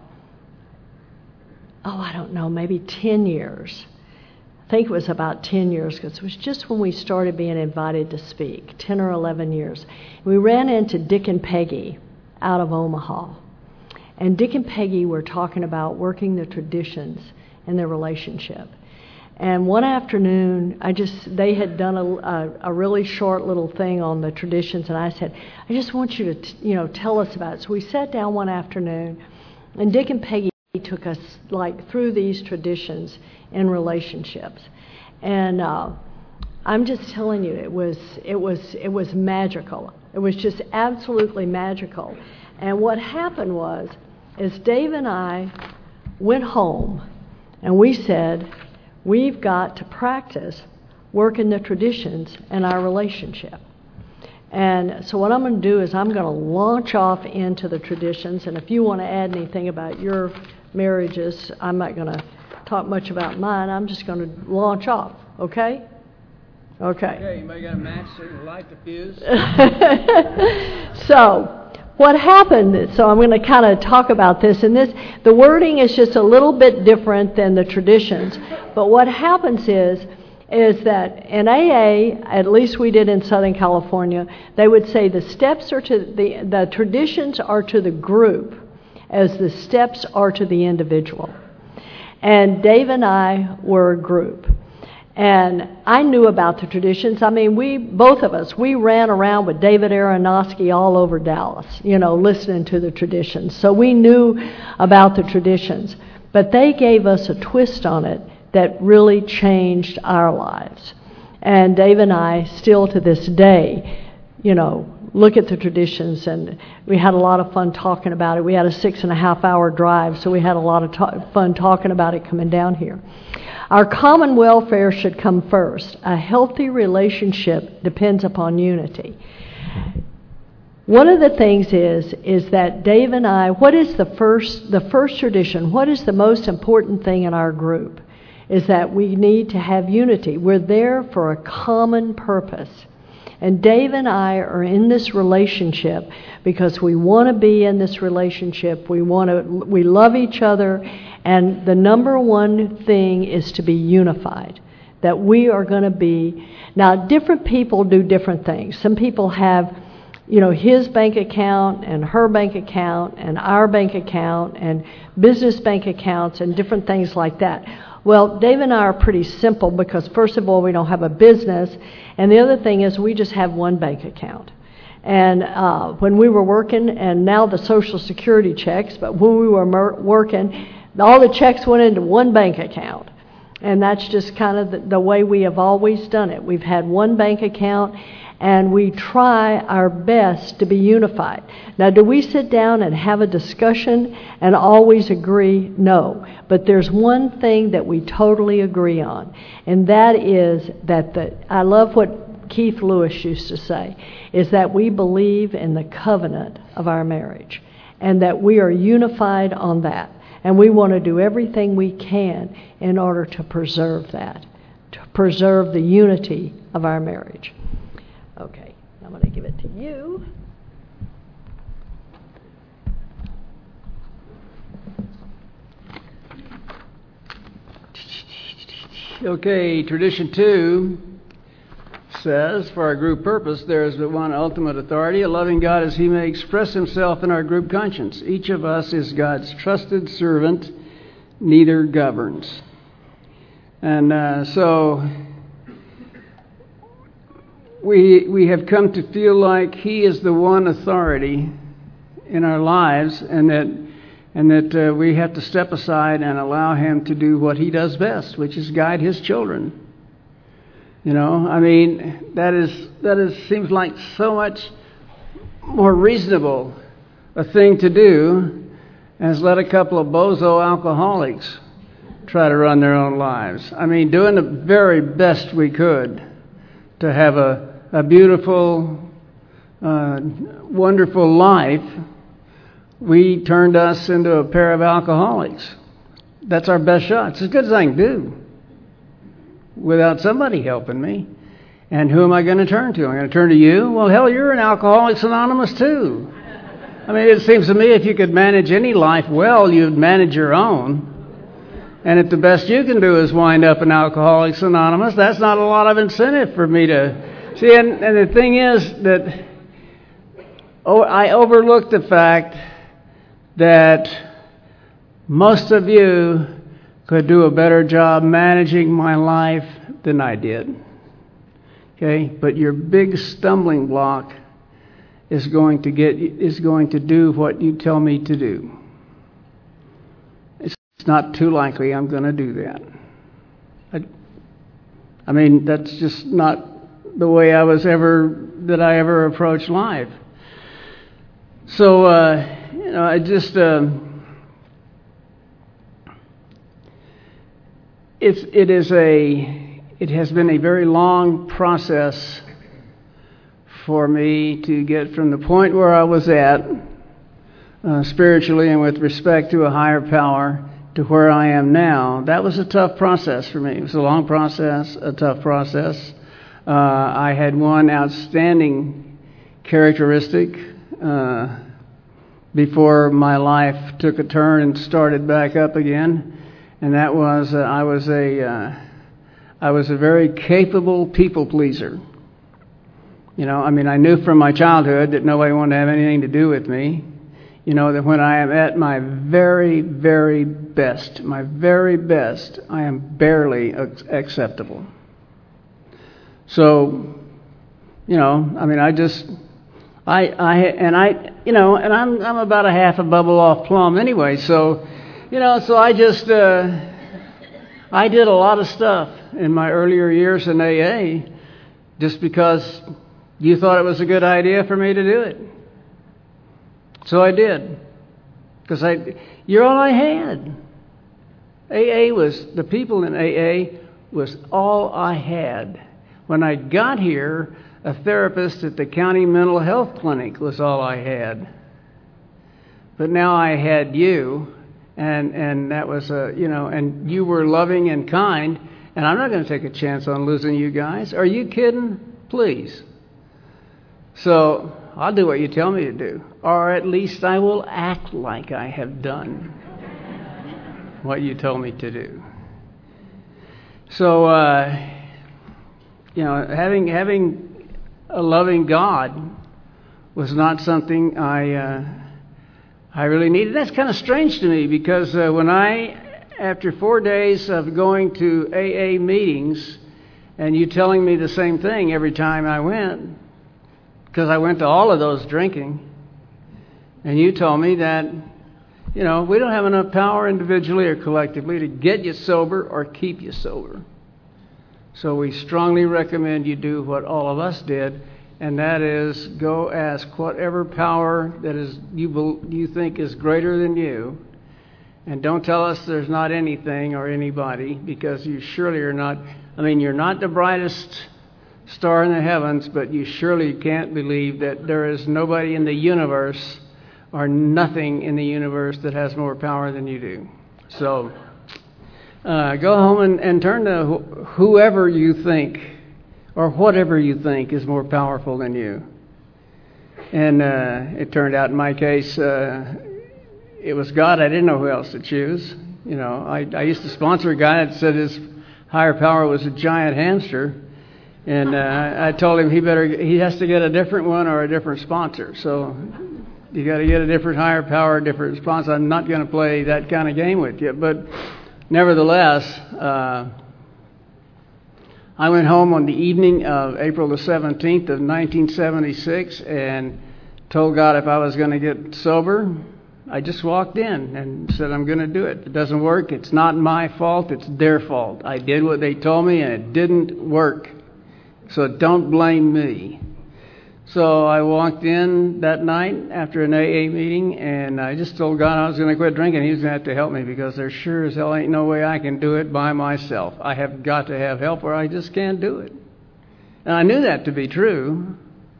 oh, I don't know, maybe ten years. I think it was about ten years, because it was just when we started being invited to speak, ten or eleven years. We ran into Dick and Peggy out of Omaha. And Dick and Peggy were talking about working the traditions in their relationship. And one afternoon, I just they had done a, a, a really short little thing on the traditions, and I said, I just want you to, t- you know, tell us about it. So we sat down one afternoon, and Dick and Peggy took us like through these traditions in relationships. And uh, I'm just telling you, it was it was it was magical. It was just absolutely magical. And what happened was, is Dave and I went home, and we said, we've got to practice working the traditions in our relationship. And so what I'm going to do is I'm going to launch off into the traditions, and if you want to add anything about your marriages, I'm not going to talk much about mine. I'm just going to launch off, okay? Okay. Okay, anybody got a match to light the fuse? So what happened, so I'm going to kind of talk about this, and this, the wording is just a little bit different than the traditions, but what happens is, is that in A A, at least we did in Southern California, they would say the steps are to, the, the traditions are to the group as the steps are to the individual. And Dave and I were a group. And I knew about the traditions. I mean, we, both of us, we ran around with David Aronofsky all over Dallas, you know, listening to the traditions. So we knew about the traditions. But they gave us a twist on it that really changed our lives. And Dave and I, still to this day, you know, look at the traditions, and we had a lot of fun talking about it. We had a six and a half hour drive, so we had a lot of ta- fun talking about it coming down here. Our common welfare should come first. A healthy relationship depends upon unity. One of the things is, is that Dave and I, what is the first, the first tradition, what is the most important thing in our group? Is that we need to have unity. We're there for a common purpose. And Dave and I are in this relationship because we want to be in this relationship. We want to, we love each other, and the number one thing is to be unified. That we are going to be, now different people do different things. Some people have, you know, his bank account and her bank account and our bank account and business bank accounts and different things like that. Well, Dave and I are pretty simple because, first of all, we don't have a business, and the other thing is we just have one bank account. And uh, when we were working, and now the Social Security checks, but when we were mer- working, all the checks went into one bank account. And that's just kind of the, the way we have always done it. We've had one bank account, and we try our best to be unified. Now, do we sit down and have a discussion and always agree? No. But there's one thing that we totally agree on, and that is that the, I love what Keith Lewis used to say, is that we believe in the covenant of our marriage, and that we are unified on that. And we want to do everything we can in order to preserve that, to preserve the unity of our marriage. Okay, I'm going to give it to you. Okay, tradition two says, for our group purpose, there is but one ultimate authority, a loving God as he may express himself in our group conscience. Each of us is God's trusted servant, neither governs. And uh, so we we have come to feel like he is the one authority in our lives, and that and that uh, we have to step aside and allow him to do what he does best, which is guide his children. You know, I mean, that is that is seems like so much more reasonable a thing to do as let a couple of bozo alcoholics try to run their own lives. I mean, doing the very best we could to have a, a beautiful, uh, wonderful life, we turned us into a pair of alcoholics. That's our best shot. It's as good as I can do without somebody helping me. And who am I going to turn to? I'm going to turn to you? Well, hell, you're an Alcoholics Anonymous too. I mean, it seems to me if you could manage any life well, you'd manage your own. And if the best you can do is wind up in Alcoholics Anonymous, that's not a lot of incentive for me to... See, and, and the thing is that oh, I overlooked the fact that most of you could do a better job managing my life than I did. Okay? But your big stumbling block is going to get is going to do what you tell me to do. It's not too likely I'm going to do that. I, I mean, that's just not the way I was ever that I ever approached life. So uh, you know, I just uh, it's it is a it has been a very long process for me to get from the point where I was at uh, spiritually and with respect to a higher power to where I am now. That was a tough process for me. It was a long process, a tough process. Uh, I had one outstanding characteristic uh, before my life took a turn and started back up again, and that was uh, I was a uh, I was a very capable people pleaser. You know, I mean, I knew from my childhood that nobody wanted to have anything to do with me. You know, that when I am at my very, very best, my very best, I am barely acceptable. So, you know, I mean, I just, I, I, and I, you know, and I'm, I'm about a half a bubble off plum anyway. So, you know, so I just, uh, I did a lot of stuff in my earlier years in A A just because you thought it was a good idea for me to do it. So I did. Because I, you're all I had. A A was, the people in A A was all I had. When I got here, a therapist at the county mental health clinic was all I had. But now I had you, and, and that was a, you know, and you were loving and kind, and I'm not going to take a chance on losing you guys. Are you kidding? Please. So I'll do what you tell me to do, or at least I will act like I have done what you told me to do. So, uh, you know, having having a loving God was not something I uh, I really needed. That's kind of strange to me because uh, when I, after four days of going to A A meetings, and you telling me the same thing every time I went, because I went to all of those drinking, and you told me that, you know, we don't have enough power individually or collectively to get you sober or keep you sober. So we strongly recommend you do what all of us did, and that is go ask whatever power that is you you think is greater than you, and don't tell us there's not anything or anybody, because you surely are not. I mean, you're not the brightest star in the heavens, but you surely can't believe that there is nobody in the universe or nothing in the universe that has more power than you do. So uh, go home and, and turn to wh- whoever you think or whatever you think is more powerful than you. And uh, it turned out in my case, uh, it was God. I didn't know who else to choose. You know, I, I used to sponsor a guy that said his higher power was a giant hamster. And uh, I told him he better he has to get a different one or a different sponsor. So you got to get a different higher power, different sponsor. I'm not going to play that kind of game with you. But nevertheless, uh, I went home on the evening of April the seventeenth of nineteen seventy-six and told God if I was going to get sober. I just walked in and said, I'm going to do it. If it doesn't work, it's not my fault. It's their fault. I did what they told me, and it didn't work. So don't blame me. So I walked in that night after an A A meeting, and I just told God I was going to quit drinking. He was going to have to help me because there sure as hell ain't no way I can do it by myself. I have got to have help or I just can't do it. And I knew that to be true.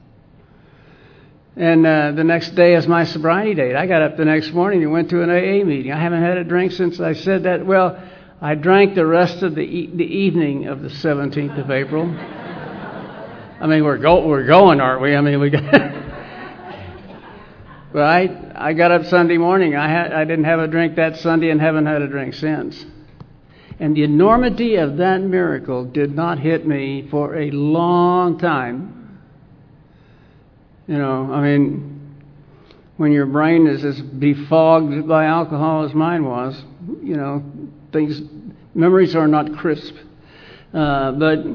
And uh, the next day is my sobriety date. I got up the next morning and went to an A A meeting. I haven't had a drink since I said that. Well, I drank the rest of the, e- the evening of the seventeenth of April. I mean, we're go we're going, aren't we? I mean, we got. But I I got up Sunday morning. I had I didn't have a drink that Sunday and haven't had a drink since. And the enormity of that miracle did not hit me for a long time. You know, I mean, when your brain is as befogged by alcohol as mine was. You know, things, memories are not crisp. Uh, but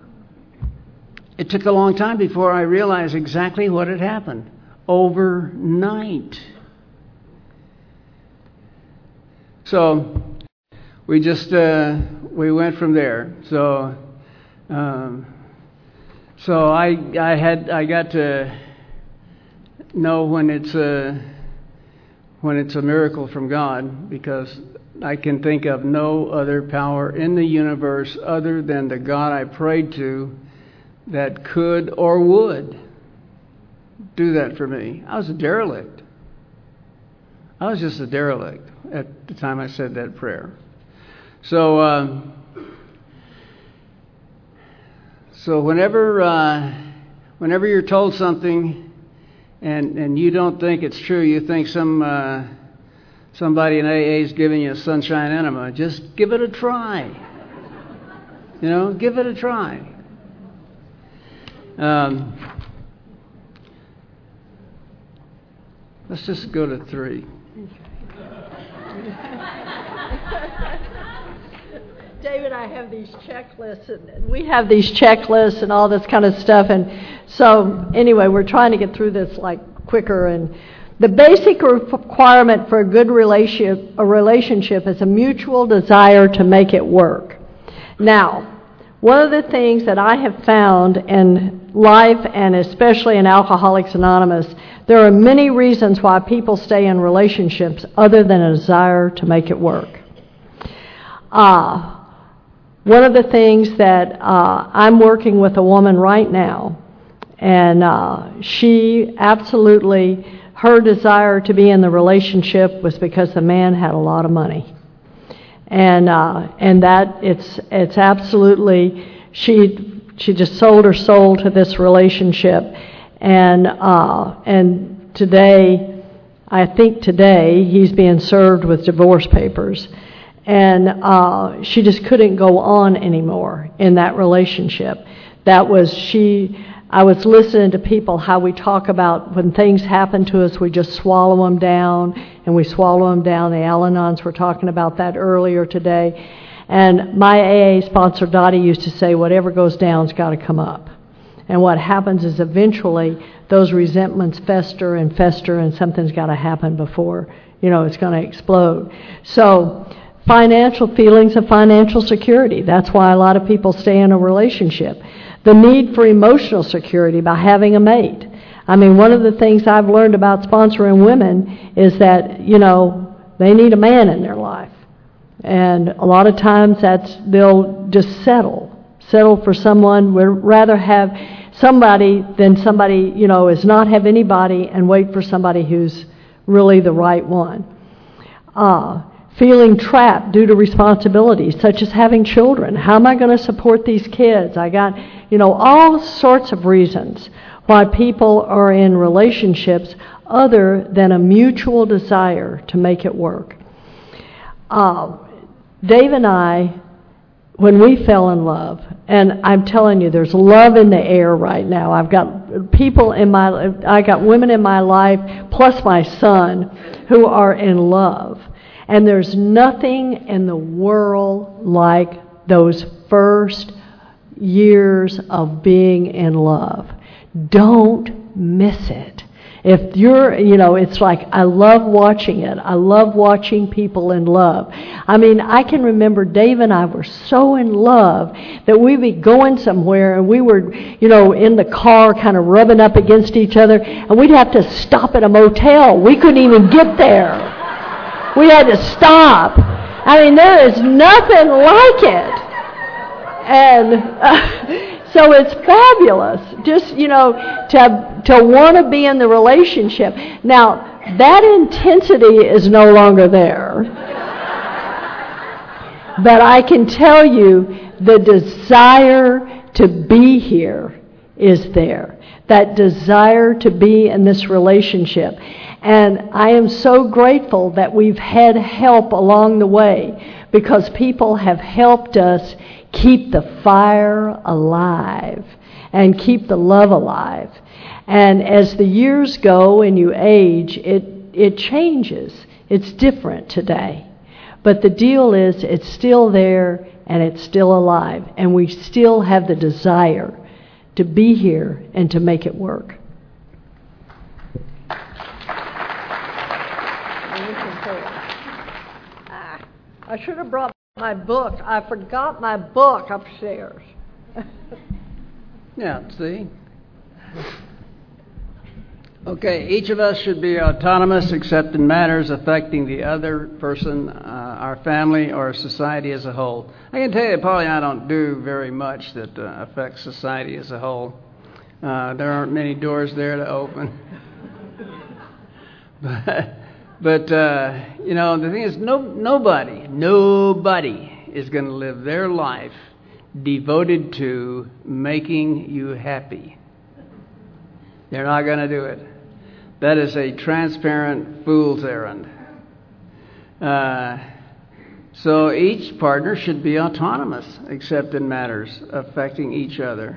it took a long time before I realized exactly what had happened. Overnight. So we just uh, we went from there. So um, so I I had I got to know when it's a when it's a miracle from God, because I can think of no other power in the universe other than the God I prayed to that could or would do that for me. I was a derelict. I was just a derelict at the time I said that prayer. So, uh, so whenever uh, whenever you're told something and and you don't think it's true, you think some uh, somebody in A A is giving you a sunshine enema, just give it a try. You know, give it a try. Um, let's just go to three. David, I have these checklists, and we have these checklists and all this kind of stuff, and so anyway, we're trying to get through this like quicker. And the basic requirement for a good relationship, a relationship is a mutual desire to make it work. Now, one of the things that I have found in life, and especially in Alcoholics Anonymous, there are many reasons why people stay in relationships other than a desire to make it work. Uh, one of the things that uh, I'm working with a woman right now, and uh, she absolutely, her desire to be in the relationship was because the man had a lot of money. And uh, and that it's it's absolutely, she she just sold her soul to this relationship. And uh, and today, I think today, he's being served with divorce papers. And uh, she just couldn't go on anymore in that relationship. That was, she, I was listening to people, how we talk about when things happen to us, we just swallow them down, and we swallow them down. The Al-Anons were talking about that earlier today. And my A A sponsor, Dottie, used to say, whatever goes down's got to come up. And what happens is eventually those resentments fester and fester, and something's got to happen before, you know, it's going to explode. So financial feelings of financial security. That's why a lot of people stay in a relationship. The need for emotional security by having a mate. I mean, one of the things I've learned about sponsoring women is that, you know, they need a man in their life. And a lot of times that's, they'll just settle. Settle for someone, would rather have somebody than somebody, you know, is not have anybody and wait for somebody who's really the right one. Uh, feeling trapped due to responsibilities, such as having children. How am I going to support these kids? I got, you know, all sorts of reasons why people are in relationships other than a mutual desire to make it work. Uh, Dave and I, when we fell in love, and I'm telling you, there's love in the air right now. I've got people in my, I got women in my life, plus my son, who are in love. And there's nothing in the world like those first years of being in love. Don't miss it. If you're, you know, it's like, I love watching it. I love watching people in love. I mean, I can remember Dave and I were so in love that we'd be going somewhere and we were, you know, in the car kind of rubbing up against each other, and we'd have to stop at a motel. We couldn't even get there. We had to stop. I mean, there is nothing like it. And uh, so it's fabulous, just, you know, to to want to be in the relationship. Now, that intensity is no longer there. But I can tell you the desire to be here is there. That desire to be in this relationship. And I am so grateful that we've had help along the way, because people have helped us keep the fire alive and keep the love alive. And as the years go and you age, it, it changes. It's different today. But the deal is it's still there and it's still alive. And we still have the desire to be here and to make it work. I should have brought my book. I forgot my book upstairs. Yeah, see? Okay, each of us should be autonomous except in matters affecting the other person, uh, our family, or society as a whole. I can tell you, Polly and I don't do very much that uh, affects society as a whole. Uh, there aren't many doors there to open. but, but uh, you know, the thing is, no, nobody, nobody is going to live their life devoted to making you happy. They're not going to do it. That is a transparent fool's errand. Uh, so each partner should be autonomous, except in matters affecting each other.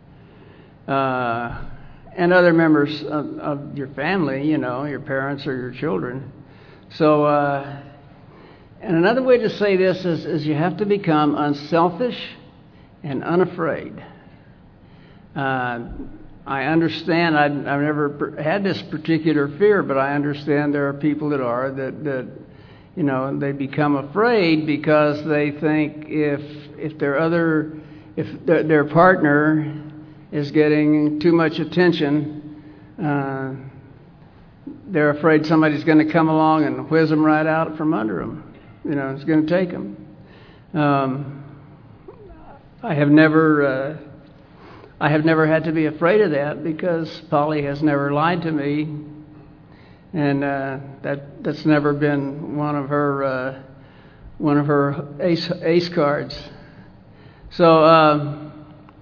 Uh, and other members of, of your family, you know, your parents or your children. So, uh, and another way to say this is, is you have to become unselfish and unafraid. Uh, I understand, I've, I've never had this particular fear, but I understand there are people that are, that, that you know, they become afraid because they think if if their other, if their, their partner is getting too much attention, uh, they're afraid somebody's going to come along and whiz them right out from under them. You know, it's going to take them. Um, I have never... Uh, I have never had to be afraid of that because Polly has never lied to me, and uh, that that's never been one of her uh, one of her ace ace cards. So, um,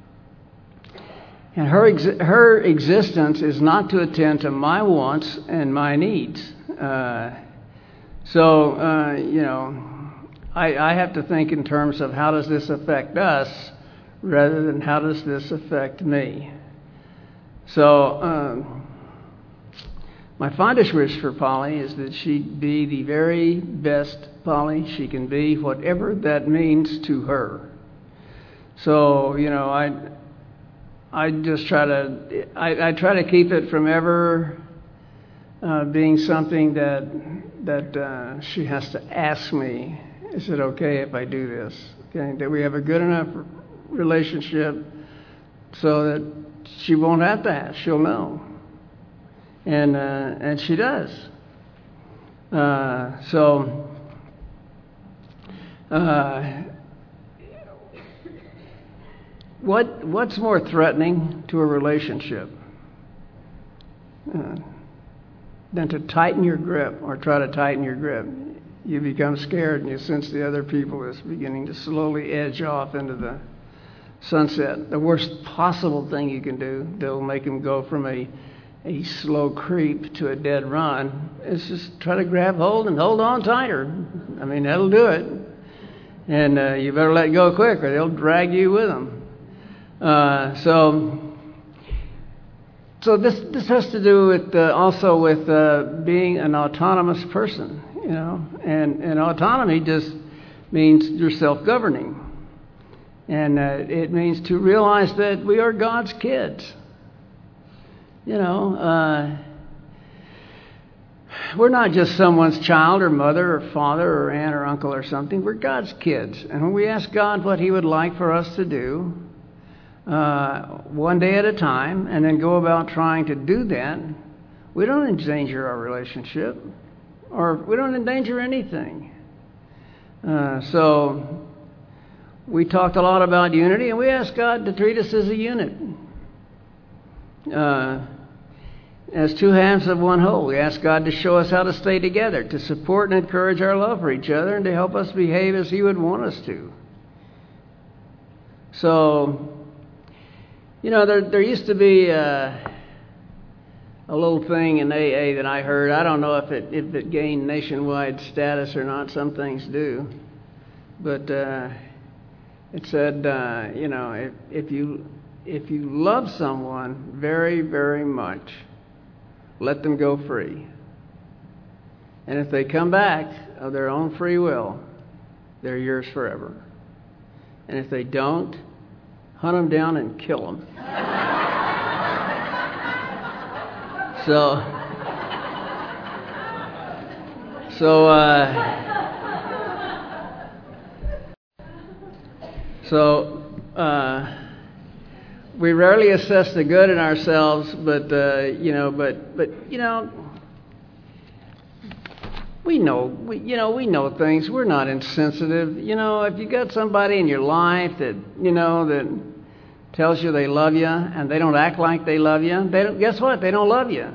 and her ex- her existence is not to attend to my wants and my needs. Uh, so, uh, you know, I, I have to think in terms of how does this affect us, rather than how does this affect me. So um, my fondest wish for Polly is that she be the very best Polly she can be, whatever that means to her. So, you know, I I just try to I, I try to keep it from ever uh, being something that that uh, she has to ask me, is it okay if I do this? Okay, that we have a good enough relationship so that she won't have to ask, she'll know, and uh, and she does. Uh, so uh, what what's more threatening to a relationship uh, than to tighten your grip or try to tighten your grip? You become scared and you sense the other people is beginning to slowly edge off into the sunset. The worst possible thing you can do that'll make him go from a a slow creep to a dead run is just try to grab hold and hold on tighter. I mean, that'll do it. And uh, you better let go quick or they'll drag you with them. Uh, so, so this this has to do with uh, also with uh, being an autonomous person, you know. And and autonomy just means you're self-governing. And uh, it means to realize that we are God's kids. You know, uh, we're not just someone's child or mother or father or aunt or uncle or something. We're God's kids. And when we ask God what He would like for us to do, uh, one day at a time, and then go about trying to do that, we don't endanger our relationship, or we don't endanger anything. Uh, so... We talked a lot about unity, and we asked God to treat us as a unit, uh, as two halves of one whole. We asked God to show us how to stay together, to support and encourage our love for each other, and to help us behave as He would want us to. So, you know, there there used to be uh, a little thing in A A that I heard. I don't know if it if it gained nationwide status or not. Some things do, but. Uh, It said, uh, you know, if, if you if you love someone very, very much, let them go free. And if they come back of their own free will, they're yours forever. And if they don't, hunt them down and kill them. so, so, uh, so, uh, we rarely assess the good in ourselves, but, uh, you know, but, but, you know, we know, we, you know, we know things. We're not insensitive. You know, if you got somebody in your life that, you know, that tells you they love you and they don't act like they love you, they don't, guess what? They don't love you.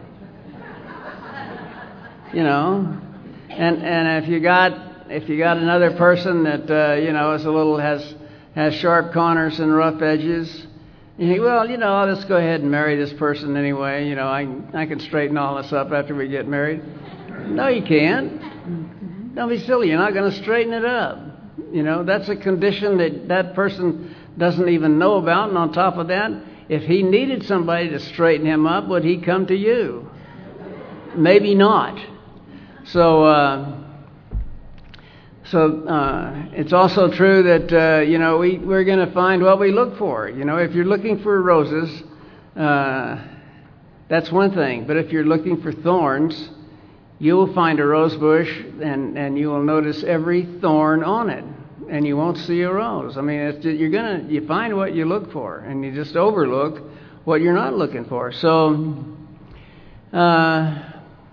You know, and and if you got if you got another person that uh, you know is a little has has sharp corners and rough edges, you think, well, you know, I'll just go ahead and marry this person anyway. You know, I I can straighten all this up after we get married. No, you can't. Don't be silly. You're not going to straighten it up. You know, that's a condition that that person doesn't even know about. And on top of that, if he needed somebody to straighten him up, would he come to you? Maybe not. So, uh, so uh, it's also true that uh, you know we we're going to find what we look for. You know, if you're looking for roses, uh, that's one thing. But if you're looking for thorns, you will find a rose bush, and, and you will notice every thorn on it, and you won't see a rose. I mean, it's, you're gonna you find what you look for, and you just overlook what you're not looking for. So, uh,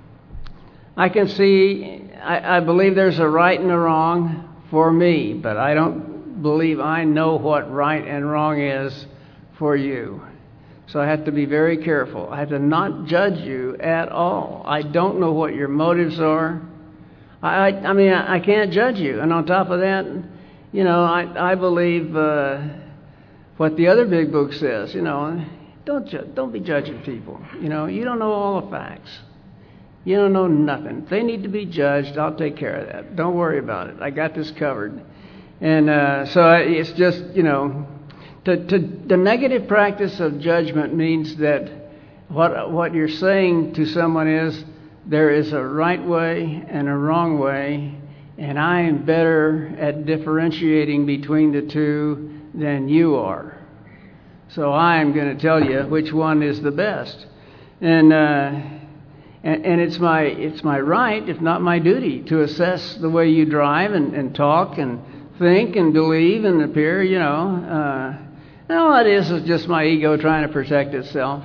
I can see, I, I believe there's a right and a wrong for me, but I don't believe I know what right and wrong is for you. So I have to be very careful. I have to not judge you at all. I don't know what your motives are. I, I, I mean, I, I can't judge you. And on top of that, you know, I, I believe uh, what the other big book says. You know, don't ju- don't be judging people. You know, you don't know all the facts. You don't know nothing. If they need to be judged, I'll take care of that. Don't worry about it. I got this covered. And uh, so it's just, you know. To, to, the negative practice of judgment means that what what you're saying to someone is there is a right way and a wrong way, and I am better at differentiating between the two than you are. So I am going to tell you which one is the best, and uh, and, and it's my it's my right, if not my duty, to assess the way you drive and, and talk and think and believe and appear. You know. Uh, No, it is is just my ego trying to protect itself.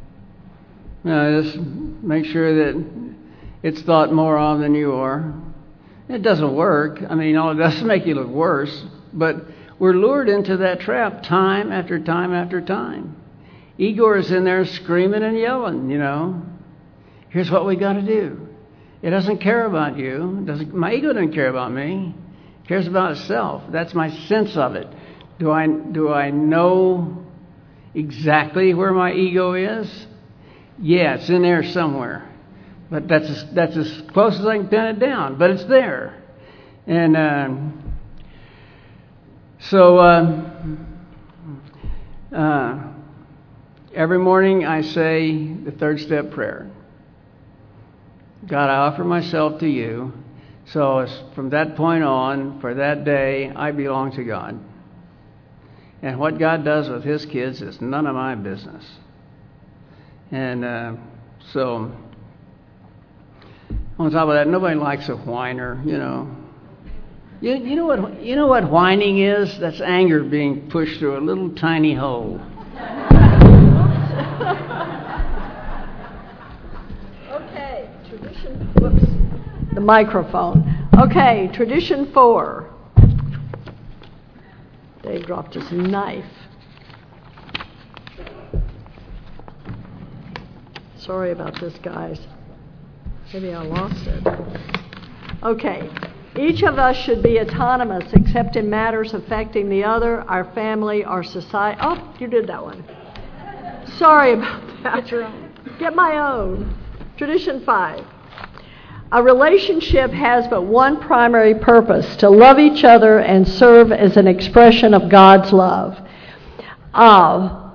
You know, just make sure that it's thought more of than you are. It doesn't work. I mean, all it does is make you look worse. But we're lured into that trap time after time after time. Igor is in there screaming and yelling, you know. Here's what we got to do. It doesn't care about you. It doesn't, my ego doesn't care about me. It cares about itself. That's my sense of it. Do I do I know exactly where my ego is? Yeah, it's in there somewhere. But that's as, that's as close as I can pin it down. But it's there. And um, so um, uh, every morning I say the third step prayer. God, I offer myself to you. So from that point on, for that day, I belong to God. And what God does with his kids is none of my business. And uh, so, on top of that, nobody likes a whiner, you know. You, you know what you know what whining is? That's anger being pushed through a little tiny hole. Okay, tradition. Whoops, the microphone. Okay, tradition four. Dave dropped his knife. Sorry about this, guys. Maybe I lost it. Okay. Each of us should be autonomous except in matters affecting the other, our family, our society. Oh, you did that one. Sorry about that. Get your own. Get my own. Tradition five. A relationship has but one primary purpose, to love each other and serve as an expression of God's love. Uh,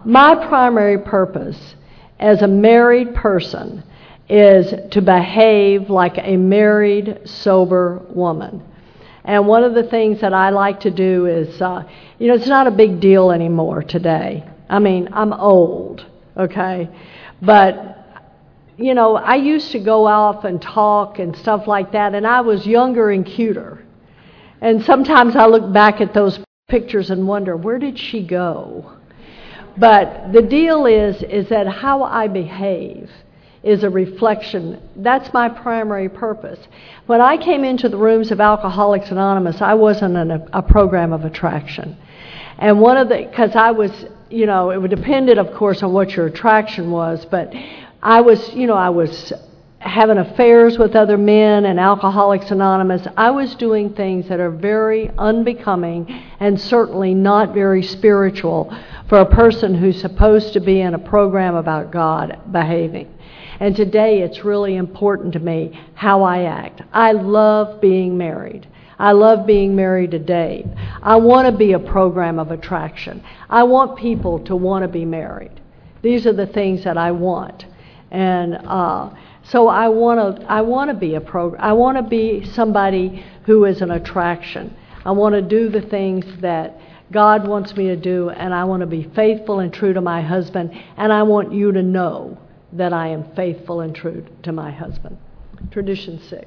my primary purpose as a married person is to behave like a married, sober woman. And one of the things that I like to do is, uh, you know, it's not a big deal anymore today. I mean, I'm old, okay? But, you know, I used to go off and talk and stuff like that, and I was younger and cuter. And sometimes I look back at those pictures and wonder, where did she go? But the deal is, is that how I behave is a reflection. That's my primary purpose. When I came into the rooms of Alcoholics Anonymous, I wasn't in a, a program of attraction. And one of the, because I was, you know, it depended, of course, on what your attraction was, but I was, you know, I was having affairs with other men and Alcoholics Anonymous. I was doing things that are very unbecoming and certainly not very spiritual for a person who's supposed to be in a program about God behaving. And today it's really important to me how I act. I love being married. I love being married to Dave. I want to be a program of attraction. I want people to want to be married. These are the things that I want. And uh, so I want to I want to be a pro I want to be somebody who is an attraction. I want to do the things that God wants me to do, and I want to be faithful and true to my husband, and I want you to know that I am faithful and true to my husband. Tradition six.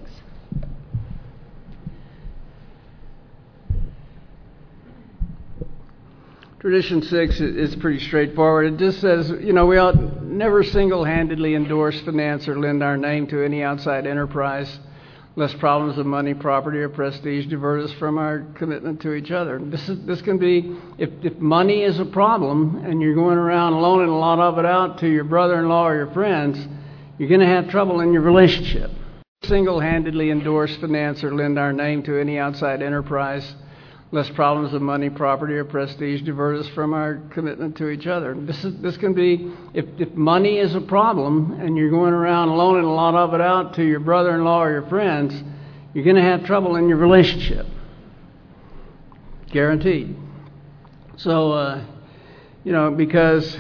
Tradition six is pretty straightforward. It just says, you know, we ought never single-handedly endorse, finance, or lend our name to any outside enterprise, lest problems of money, property, or prestige divert us from our commitment to each other. This is this can be, if, if money is a problem and you're going around loaning a lot of it out to your brother-in-law or your friends, you're going to have trouble in your relationship. Single-handedly endorse, finance, or lend our name to any outside enterprise, lest problems of money, property, or prestige divert us from our commitment to each other. This is this can be, if, if money is a problem and you're going around loaning a lot of it out to your brother-in-law or your friends, you're going to have trouble in your relationship. Guaranteed. So, uh, you know, because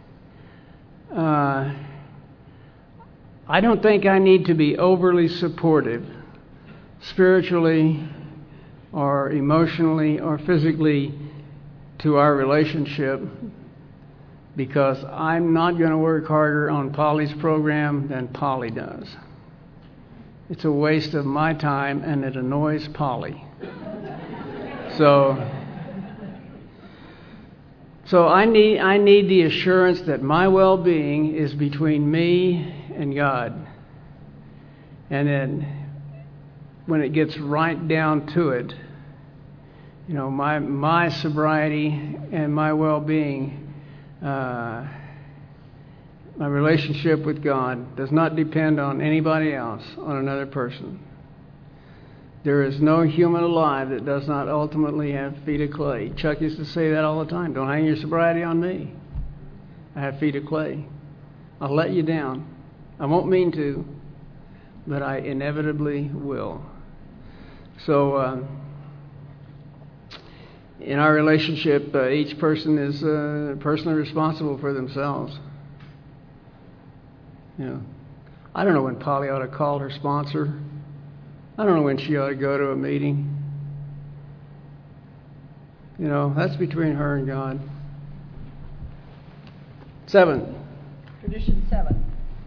uh, I don't think I need to be overly supportive spiritually or emotionally or physically to our relationship, because I'm not going to work harder on Polly's program than Polly does. It's a waste of my time, and it annoys Polly. So, so I need I need the assurance that my well-being is between me and God. And then when it gets right down to it, you know, my my sobriety and my well-being, uh, my relationship with God does not depend on anybody else, on another person. There is no human alive that does not ultimately have feet of clay. Chuck used to say that all the time. Don't hang your sobriety on me. I have feet of clay. I'll let you down. I won't mean to, but I inevitably will. So, um, in our relationship, uh, each person is uh, personally responsible for themselves. You know, I don't know when Polly ought to call her sponsor. I don't know when she ought to go to a meeting. You know, that's between her and God. Seven. Tradition seven.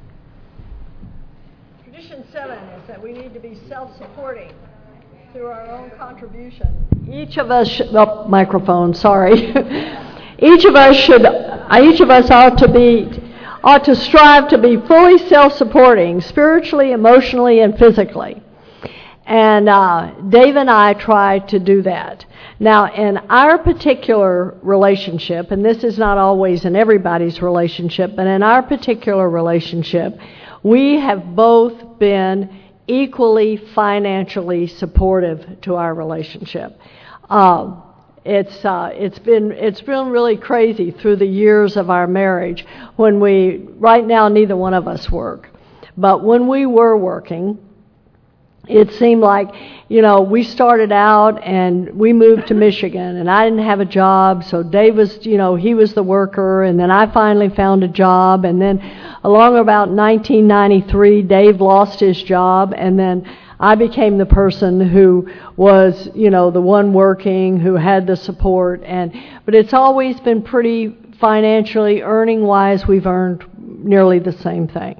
Tradition seven is that we need to be self-supporting through our own contribution. Each of us should, oh, microphone, sorry. each of us should, each of us ought to be, ought to strive to be fully self-supporting, spiritually, emotionally, and physically. And uh, Dave and I try to do that. Now, in our particular relationship, and this is not always in everybody's relationship, but in our particular relationship, we have both been equally financially supportive to our relationship. Um, it's uh, it's been it's been really crazy through the years of our marriage. When we right now neither one of us work, but when we were working, it seemed like, you know, we started out and we moved to Michigan, and I didn't have a job, so Dave was, you know, he was the worker, and then I finally found a job, and then along about nineteen ninety-three, Dave lost his job, and then I became the person who was, you know, the one working, who had the support, and but it's always been pretty financially, earning-wise, we've earned nearly the same thing.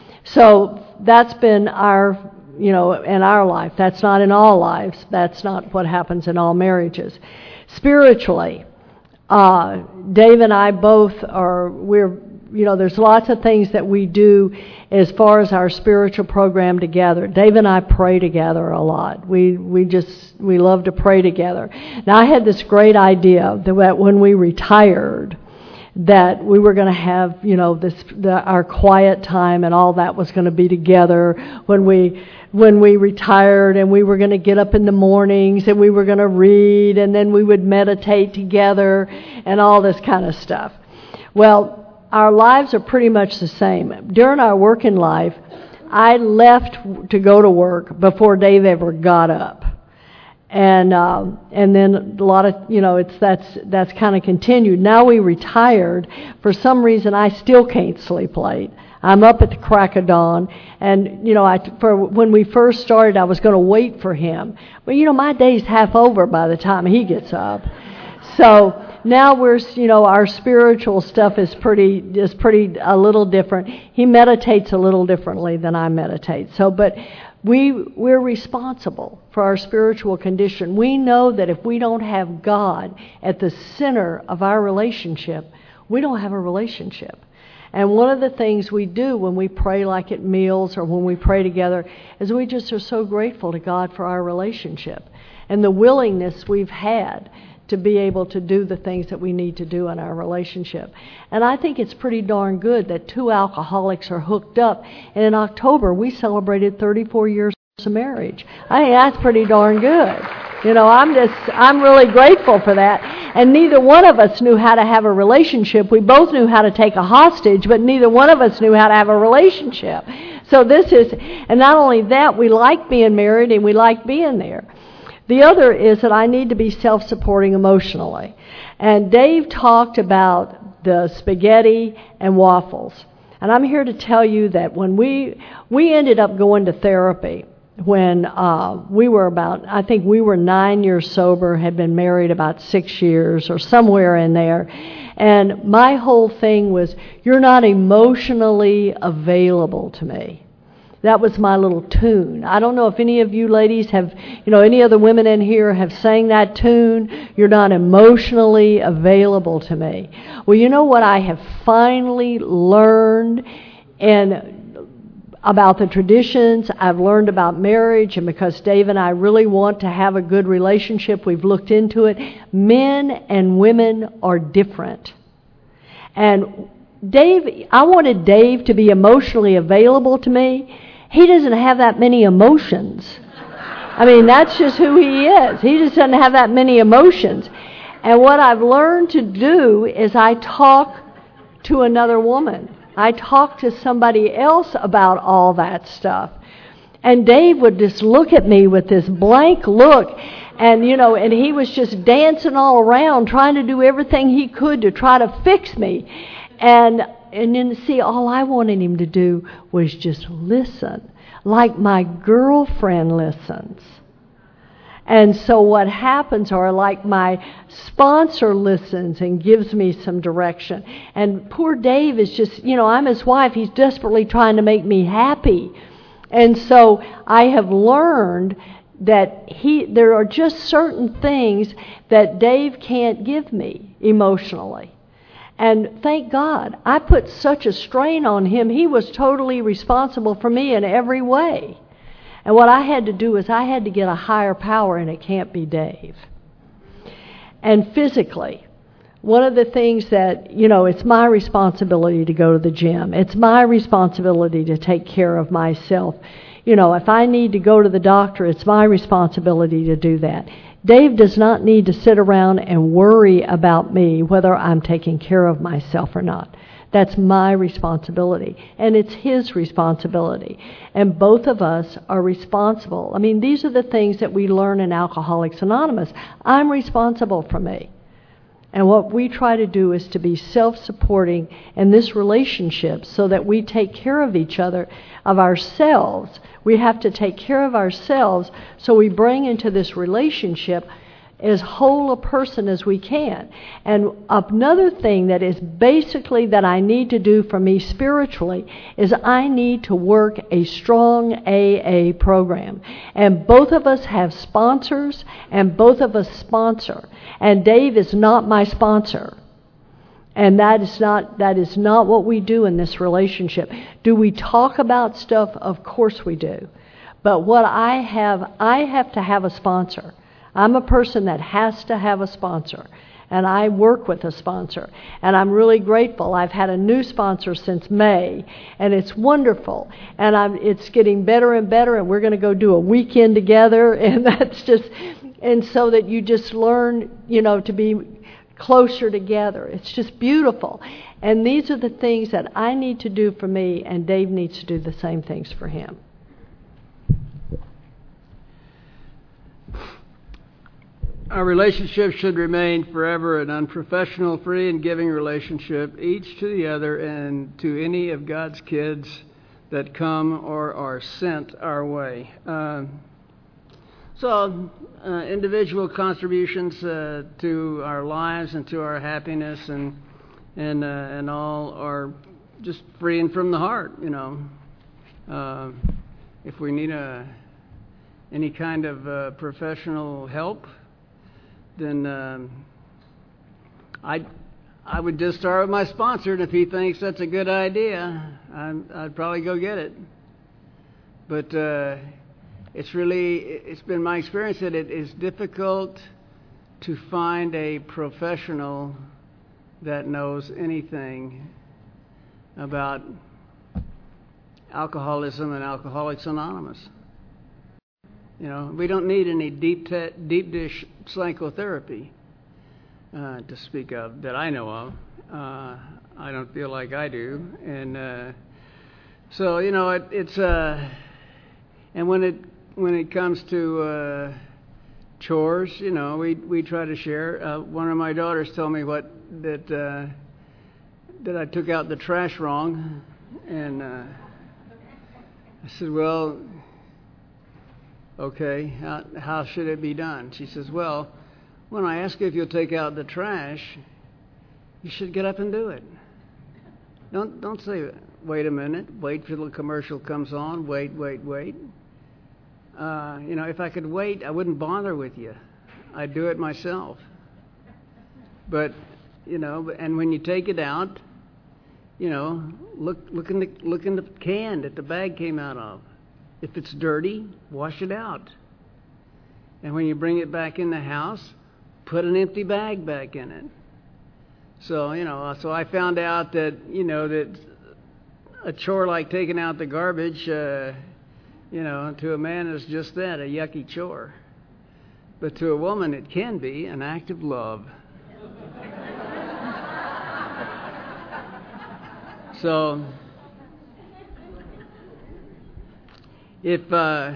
So that's been our, you know, in our life. That's not in all lives. That's not what happens in all marriages. Spiritually, uh, Dave and I both are, we're, you know, there's lots of things that we do as far as our spiritual program together. Dave and I pray together a lot. We we just, we love to pray together. Now, I had this great idea that when we retired, that we were going to have, you know, this the, our quiet time and all that was going to be together when we when we retired, and we were going to get up in the mornings and we were going to read, and then we would meditate together and all this kind of stuff. Well, our lives are pretty much the same. During our working life, I left to go to work before Dave ever got up. And uh, and then a lot of, you know, it's that's that's kind of continued. Now we retired. For some reason, I still can't sleep late. I'm up at the crack of dawn, and you know, I for when we first started, I was going to wait for him. But you know, my day's half over by the time he gets up. So now we're, you know, our spiritual stuff is pretty is pretty a little different. He meditates a little differently than I meditate. So, but. We, we're responsible for our spiritual condition. We know that if we don't have God at the center of our relationship, we don't have a relationship. And one of the things we do when we pray, like at meals or when we pray together, is we just are so grateful to God for our relationship and the willingness we've had to be able to do the things that we need to do in our relationship. And I think it's pretty darn good that two alcoholics are hooked up. And in October, we celebrated thirty-four years of marriage. I think that's pretty darn good. You know, I'm just, I'm really grateful for that. And neither one of us knew how to have a relationship. We both knew how to take a hostage, but neither one of us knew how to have a relationship. So this is, and not only that, we like being married and we like being there. The other is that I need to be self-supporting emotionally. And Dave talked about the spaghetti and waffles. And I'm here to tell you that when we we ended up going to therapy when uh, we were about, I think we were nine years sober, had been married about six years or somewhere in there. And my whole thing was, you're not emotionally available to me. That was my little tune. I don't know if any of you ladies have, you know, any other women in here have sang that tune. You're not emotionally available to me. Well, you know what I have finally learned in, about the traditions. I've learned about marriage, and because Dave and I really want to have a good relationship, we've looked into it. Men and women are different. And Dave, I wanted Dave to be emotionally available to me. He doesn't have that many emotions. I mean, that's just who he is. He just doesn't have that many emotions. And what I've learned to do is I talk to another woman. I talk to somebody else about all that stuff. And Dave would just look at me with this blank look. And, you know, and he was just dancing all around, trying to do everything he could to try to fix me. And and then, see, all I wanted him to do was just listen, like my girlfriend listens. And so what happens, or like my sponsor listens and gives me some direction. And poor Dave is just, you know, I'm his wife. He's desperately trying to make me happy. And so I have learned that he there are just certain things that Dave can't give me emotionally. And thank God, I put such a strain on him. He was totally responsible for me in every way. And what I had to do is I had to get a higher power, and it can't be Dave. And physically, one of the things that, you know, it's my responsibility to go to the gym. It's my responsibility to take care of myself. You know, if I need to go to the doctor, it's my responsibility to do that. Dave does not need to sit around and worry about me whether I'm taking care of myself or not. That's my responsibility, and it's his responsibility. And both of us are responsible. I mean, these are the things that we learn in Alcoholics Anonymous. I'm responsible for me. And what we try to do is to be self-supporting in this relationship so that we take care of each other, of ourselves. We have to take care of ourselves so we bring into this relationship as whole a person as we can. And another thing that is basically that I need to do for me spiritually is I need to work a strong A A program. And both of us have sponsors, and both of us sponsor. And Dave is not my sponsor. And that is not that is not what we do in this relationship. Do we talk about stuff? Of course we do. But what I have, I have to have a sponsor. I'm a person that has to have a sponsor, and I work with a sponsor, and I'm really grateful. I've had a new sponsor since May, and it's wonderful, and I'm, it's getting better and better, and we're going to go do a weekend together, and that's just, and so that you just learn, you know, to be closer together. It's just beautiful, and these are the things that I need to do for me, and Dave needs to do the same things for him. Our relationship should remain forever an unprofessional, free, and giving relationship, each to the other and to any of God's kids that come or are sent our way. Uh, so, uh, individual contributions uh, to our lives and to our happiness and and uh, and all are just free and from the heart. You know, uh, if we need a any kind of uh, professional help, then um, I I would just start with my sponsor, and if he thinks that's a good idea, I'm, I'd probably go get it. But uh, it's really, it's been my experience that it is difficult to find a professional that knows anything about alcoholism and Alcoholics Anonymous. You know, we don't need any deep te- deep dish psychotherapy uh, to speak of that I know of. Uh, I don't feel like I do, and uh, so you know, it, it's uh, and when it when it comes to uh, chores, you know, we we try to share. Uh, one of my daughters told me what that uh, that I took out the trash wrong, and uh, I said, well. Okay, how, how should it be done? She says, well, when I ask you if you'll take out the trash, you should get up and do it. Don't don't say, wait a minute, wait till the commercial comes on, wait, wait, wait. Uh, you know, if I could wait, I wouldn't bother with you. I'd do it myself. But, you know, and when you take it out, you know, look look in the look in the can that the bag came out of. If it's dirty, wash it out. And when you bring it back in the house, put an empty bag back in it. So, you know, so I found out that, you know, that a chore like taking out the garbage, uh, you know, to a man is just that, a yucky chore. But to a woman, it can be an act of love. So, if uh,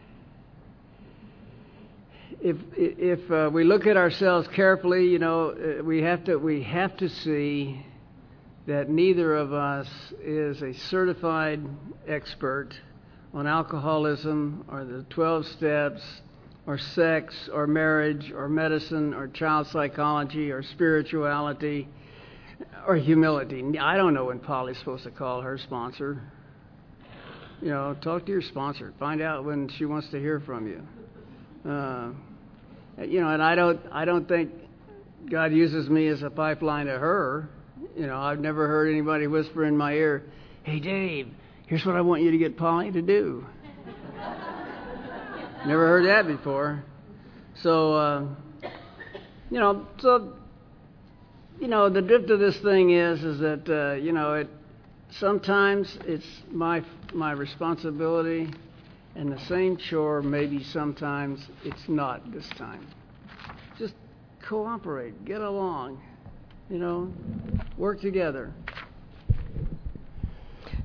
if if uh, we look at ourselves carefully, you know, uh, we have to we have to see that neither of us is a certified expert on alcoholism or the twelve steps or sex or marriage or medicine or child psychology or spirituality or humility. I don't know when Polly's supposed to call her sponsor. You know, talk to your sponsor. Find out when she wants to hear from you. Uh, you know, and I don't, I don't think God uses me as a pipeline to her. You know, I've never heard anybody whisper in my ear, "Hey, Dave, here's what I want you to get Polly to do." Never heard that before. So, uh, you know, so, you know, the drift of this thing is, is that, uh, you know, it. Sometimes it's my my responsibility, and the same chore maybe sometimes it's not this time. Just cooperate, get along, you know, work together.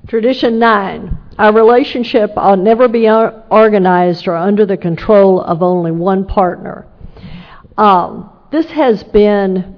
Tradition nine, our relationship ought never be organized or under the control of only one partner. Um, this has been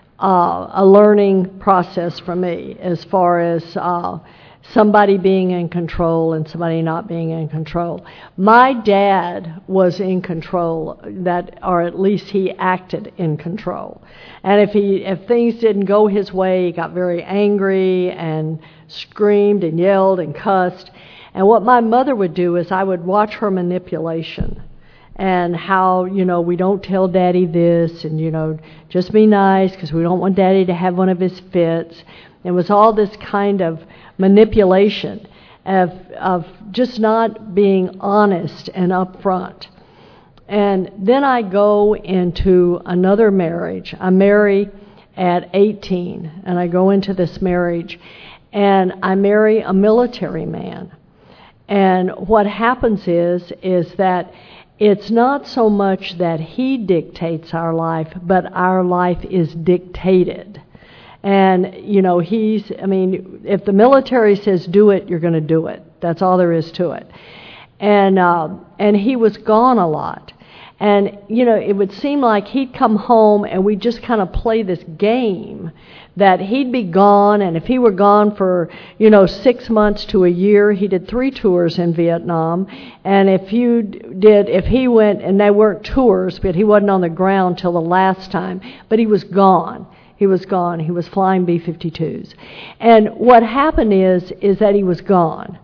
uh, a learning process for me as far as uh, somebody being in control and somebody not being in control. My dad was in control, that, or at least he acted in control. And if he, if things didn't go his way, he got very angry and screamed and yelled and cussed. And what my mother would do is I would watch her manipulation and how, you know, we don't tell Daddy this, and, you know, just be nice because we don't want Daddy to have one of his fits. It was all this kind of manipulation of, of just not being honest and upfront. And then I go into another marriage. I marry at eighteen, and I go into this marriage, and I marry a military man. And what happens is, is that it's not so much that he dictates our life, but our life is dictated. And, you know, he's, I mean, if the military says do it, you're going to do it. That's all there is to it. And, uh, and he was gone a lot. And, you know, it would seem like he'd come home and we'd just kind of play this game that he'd be gone, and if he were gone for, you know, six months to a year, he did three tours in Vietnam, and if you did, if he went, and they weren't tours, but he wasn't on the ground till the last time, but he was gone. He was gone. He was flying B fifty-twos. And what happened is, is that he was gone.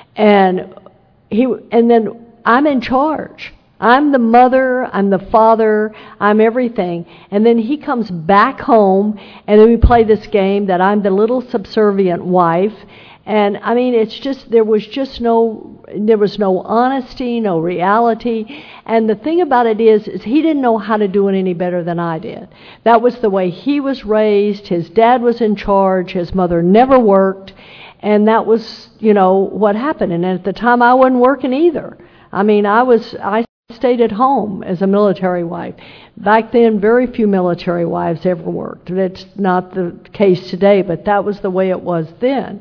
And he, and then I'm in charge. I'm the mother, I'm the father, I'm everything. And then he comes back home, and then we play this game that I'm the little subservient wife. And I mean, it's just, there was just no, there was no honesty, no reality. And the thing about it is, is he didn't know how to do it any better than I did. That was the way he was raised. His dad was in charge. His mother never worked. And that was, you know, what happened. And at the time, I wasn't working either. I mean, I was, I stayed at home as a military wife. Back then, very few military wives ever worked. That's not the case today, but that was the way it was then.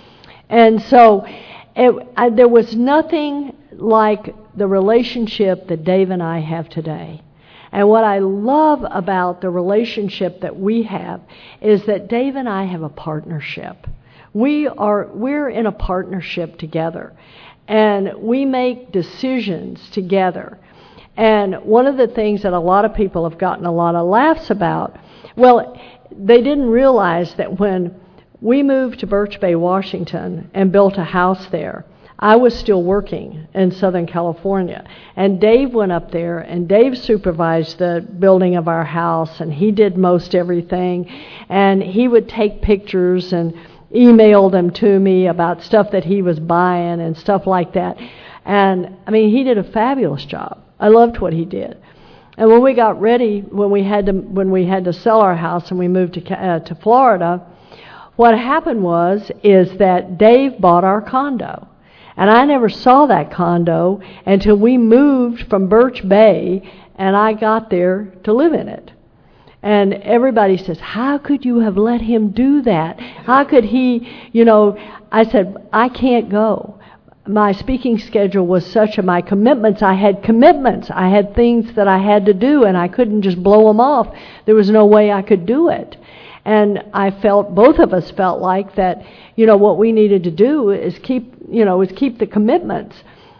And so it, I, there was nothing like the relationship that Dave and I have today. And what I love about the relationship that we have is that Dave and I have a partnership. We are, we're in a partnership together. And we make decisions together. And one of the things that a lot of people have gotten a lot of laughs about, well, they didn't realize that when we moved to Birch Bay, Washington, and built a house there, I was still working in Southern California. And Dave went up there, and Dave supervised the building of our house, and he did most everything. And he would take pictures and emailed them to me about stuff that he was buying and stuff like that. And, I mean, he did a fabulous job. I loved what he did. And when we got ready, when we had to when we had to sell our house and we moved to uh, to Florida, what happened was is that Dave bought our condo. And I never saw that condo until we moved from Birch Bay and I got there to live in it. And everybody says, how could you have let him do that? How could he, you know, I said, I can't go. My speaking schedule was such, and my commitments, I had commitments. I had things that I had to do, and I couldn't just blow them off. There was no way I could do it. And I felt, both of us felt like that, you know, what we needed to do is keep, you know, is keep the commitments.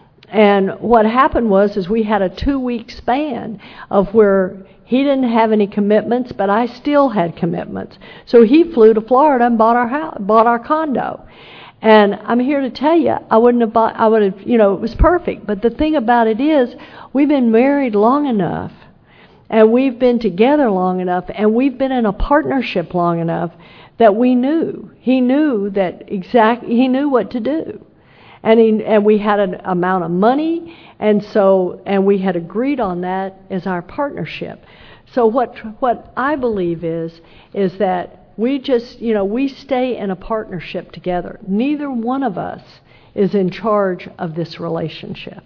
And what happened was, is we had a two-week span of where he didn't have any commitments, but I still had commitments. So he flew to Florida and bought our house, bought our condo. And I'm here to tell you, I wouldn't have bought, I would have, you know, it was perfect. But the thing about it is, we've been married long enough, and we've been together long enough, and we've been in a partnership long enough that we knew. He knew that exact, he knew what to do. And he, and we had an amount of money, and so and we had agreed on that as our partnership. So what what I believe is is that we just, you know, we stay in a partnership together. Neither one of us is in charge of this relationship.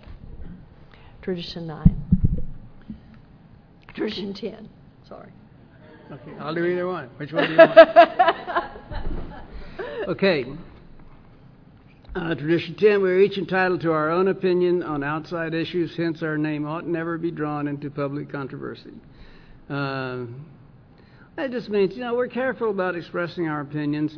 Tradition nine. Tradition ten. Sorry. Okay, I'll do either one. Which one do you want? Okay. Uh, tradition ten, we are each entitled to our own opinion on outside issues, hence our name ought never be drawn into public controversy. Uh, that just means, you know, we're careful about expressing our opinions.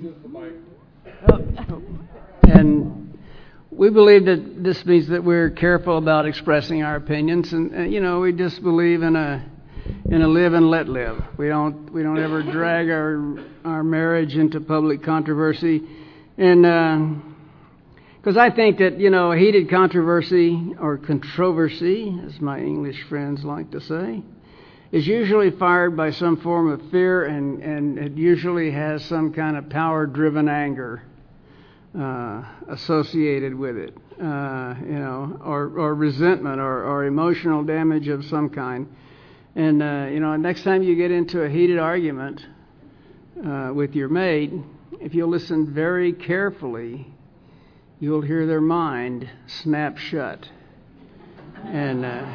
And we believe that this means that we're careful about expressing our opinions, and, and you know, we just believe in a in a live and let live. We don't we don't ever drag our our marriage into public controversy, and. Uh, Because I think that, you know, heated controversy or controversy, as my English friends like to say, is usually fired by some form of fear, and, and it usually has some kind of power-driven anger uh, associated with it, uh, you know, or, or resentment or, or emotional damage of some kind. And, uh, you know, next time you get into a heated argument uh, with your mate, if you listen very carefully, you'll hear their mind snap shut. And uh,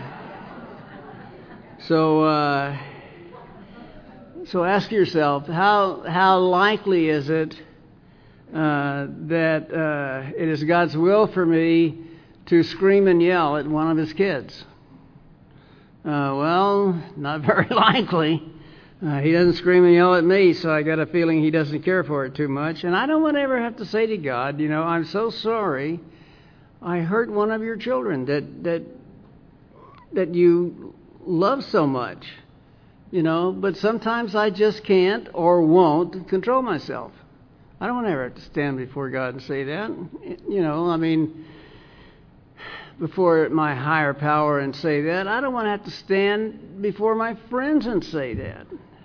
so uh, so ask yourself, how how likely is it uh, that uh, it is God's will for me to scream and yell at one of his kids? Uh, well, not very likely. Uh, he doesn't scream and yell at me, so I got a feeling he doesn't care for it too much. And I don't want to ever have to say to God, you know, I'm so sorry I hurt one of your children that that that you love so much, you know, but sometimes I just can't or won't control myself. I don't want to ever have to stand before God and say that. You know, I mean, before my higher power and say that. I don't want to have to stand before my friends and say that.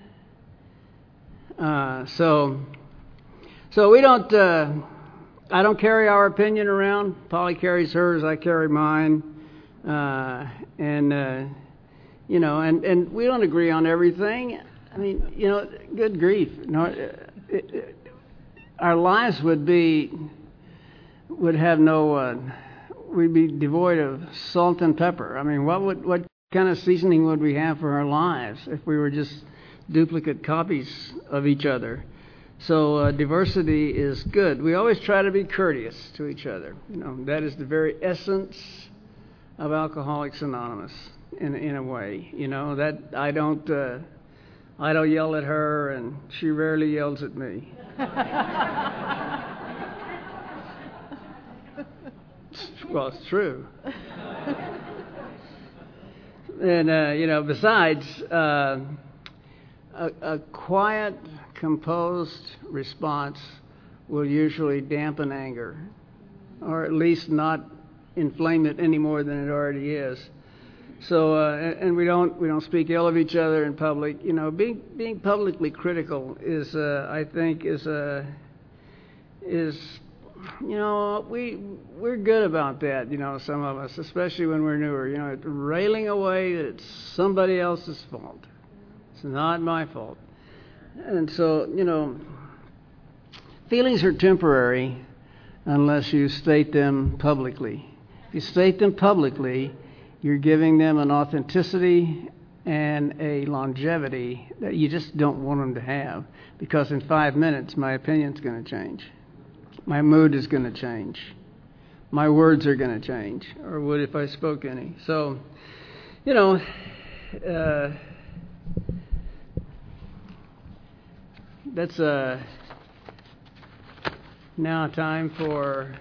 Uh, so, so we don't. Uh, I don't carry our opinion around. Polly carries hers. I carry mine. Uh, and uh, you know, and, and we don't agree on everything. I mean, you know, good grief. No, it, it, our lives would be would have no. Uh, we'd be devoid of salt and pepper. I mean, what would what kind of seasoning would we have for our lives if we were just duplicate copies of each other? So uh, diversity is good. We always try to be courteous to each other. You know, that is the very essence of Alcoholics Anonymous. In in a way, you know, that I don't uh, I don't yell at her, and she rarely yells at me. Well, it's true. And, uh, you know, besides, uh, a, a quiet, composed response will usually dampen anger, or at least not inflame it any more than it already is. So, uh, and, and we don't we don't speak ill of each other in public. You know, being being publicly critical is, uh, I think, is a is. You know, we, we're good about that, you know, some of us, especially when we're newer, you know, railing away that it's somebody else's fault. It's not my fault. And so, you know, feelings are temporary unless you state them publicly. If you state them publicly, you're giving them an authenticity and a longevity that you just don't want them to have, because in five minutes my opinion's going to change. My mood is going to change. My words are going to change, or would if I spoke any. So, you know, uh, that's uh, now time for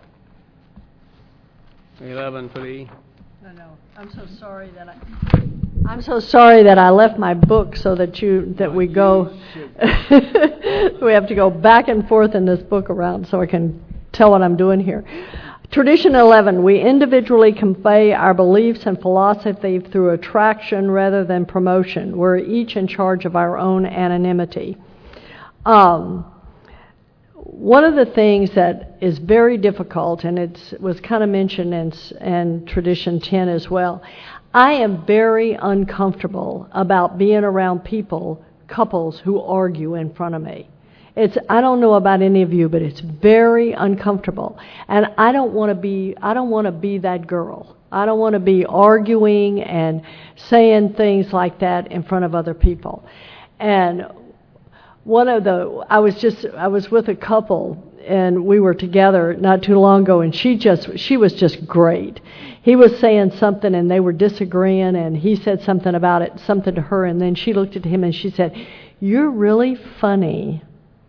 eleven, please. No, no. I'm so sorry that I. I'm so sorry that I left my book so that you that we go. We have to go back and forth in this book around so I can tell what I'm doing here. Tradition eleven, we individually convey our beliefs and philosophy through attraction rather than promotion. We're each in charge of our own anonymity. Um, one of the things that is very difficult, and it was kind of mentioned in, in Tradition ten as well, I am very uncomfortable about being around people, couples who argue in front of me. It's I don't know about any of you, but it's very uncomfortable. And I don't want to be I don't want to be that girl. I don't want to be arguing and saying things like that in front of other people. And one of the I was just I was with a couple and we were together not too long ago, and she just she was just great. He was saying something, and they were disagreeing, and he said something about it, something to her, and then she looked at him and she said, "You're really funny."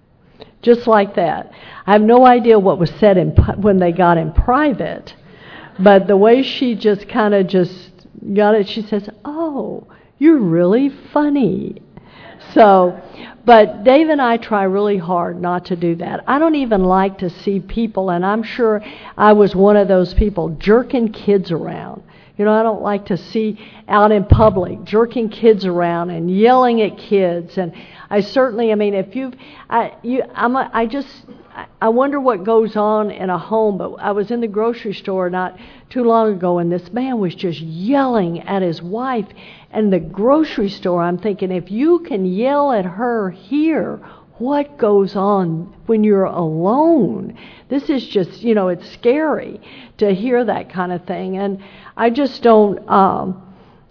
Just like that. I have no idea what was said in, when they got in private, but the way she just kind of just got it, she says, "Oh, you're really funny." So, but Dave and I try really hard not to do that. I don't even like to see people, and I'm sure I was one of those people, jerking kids around. You know, I don't like to see out in public jerking kids around and yelling at kids. And I certainly, I mean, if you've, I, you, I'm, a, I just, I wonder what goes on in a home. But I was in the grocery store not too long ago, and this man was just yelling at his wife. And the grocery store, I'm thinking, if you can yell at her here, what goes on when you're alone? This is just, you know, it's scary to hear that kind of thing. And I just don't, um,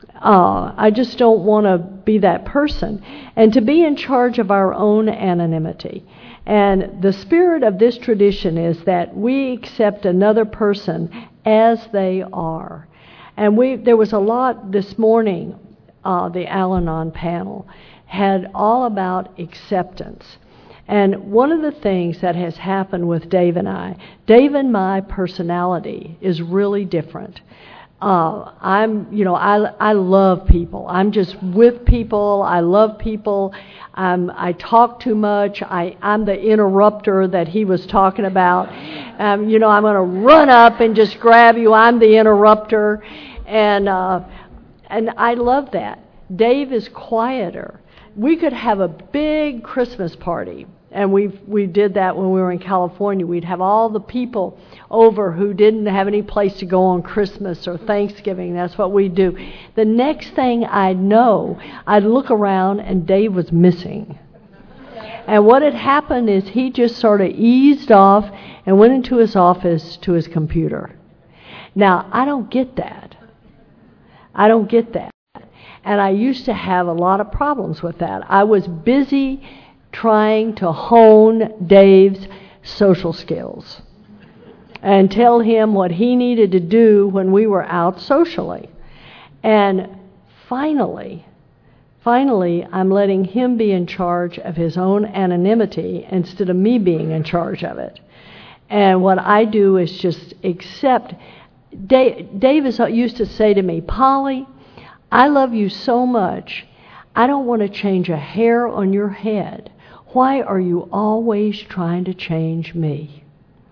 uh, I just don't want to be that person. And to be in charge of our own anonymity. And the spirit of this tradition is that we accept another person as they are. And we, there was a lot this morning. Uh, the Al-Anon panel had all about acceptance. And one of the things that has happened with Dave and I, Dave and my personality is really different. Uh, I'm, you know, I, I love people. I'm just with people. I love people. Um, I talk too much. I, I'm the interrupter that he was talking about. Um, you know, I'm going to run up and just grab you. I'm the interrupter. And, uh, And I love that. Dave is quieter. We could have a big Christmas party, and we we did that when we were in California. We'd have all the people over who didn't have any place to go on Christmas or Thanksgiving. That's what we do. The next thing I'd know, I'd look around and Dave was missing. And what had happened is he just sort of eased off and went into his office to his computer. Now, I don't get that. I don't get that. And I used to have a lot of problems with that. I was busy trying to hone Dave's social skills and tell him what he needed to do when we were out socially. And finally, finally, I'm letting him be in charge of his own anonymity instead of me being in charge of it. And what I do is just accept. Dave, Dave is, used to say to me, "Polly, I love you so much, I don't want to change a hair on your head. Why are you always trying to change me?"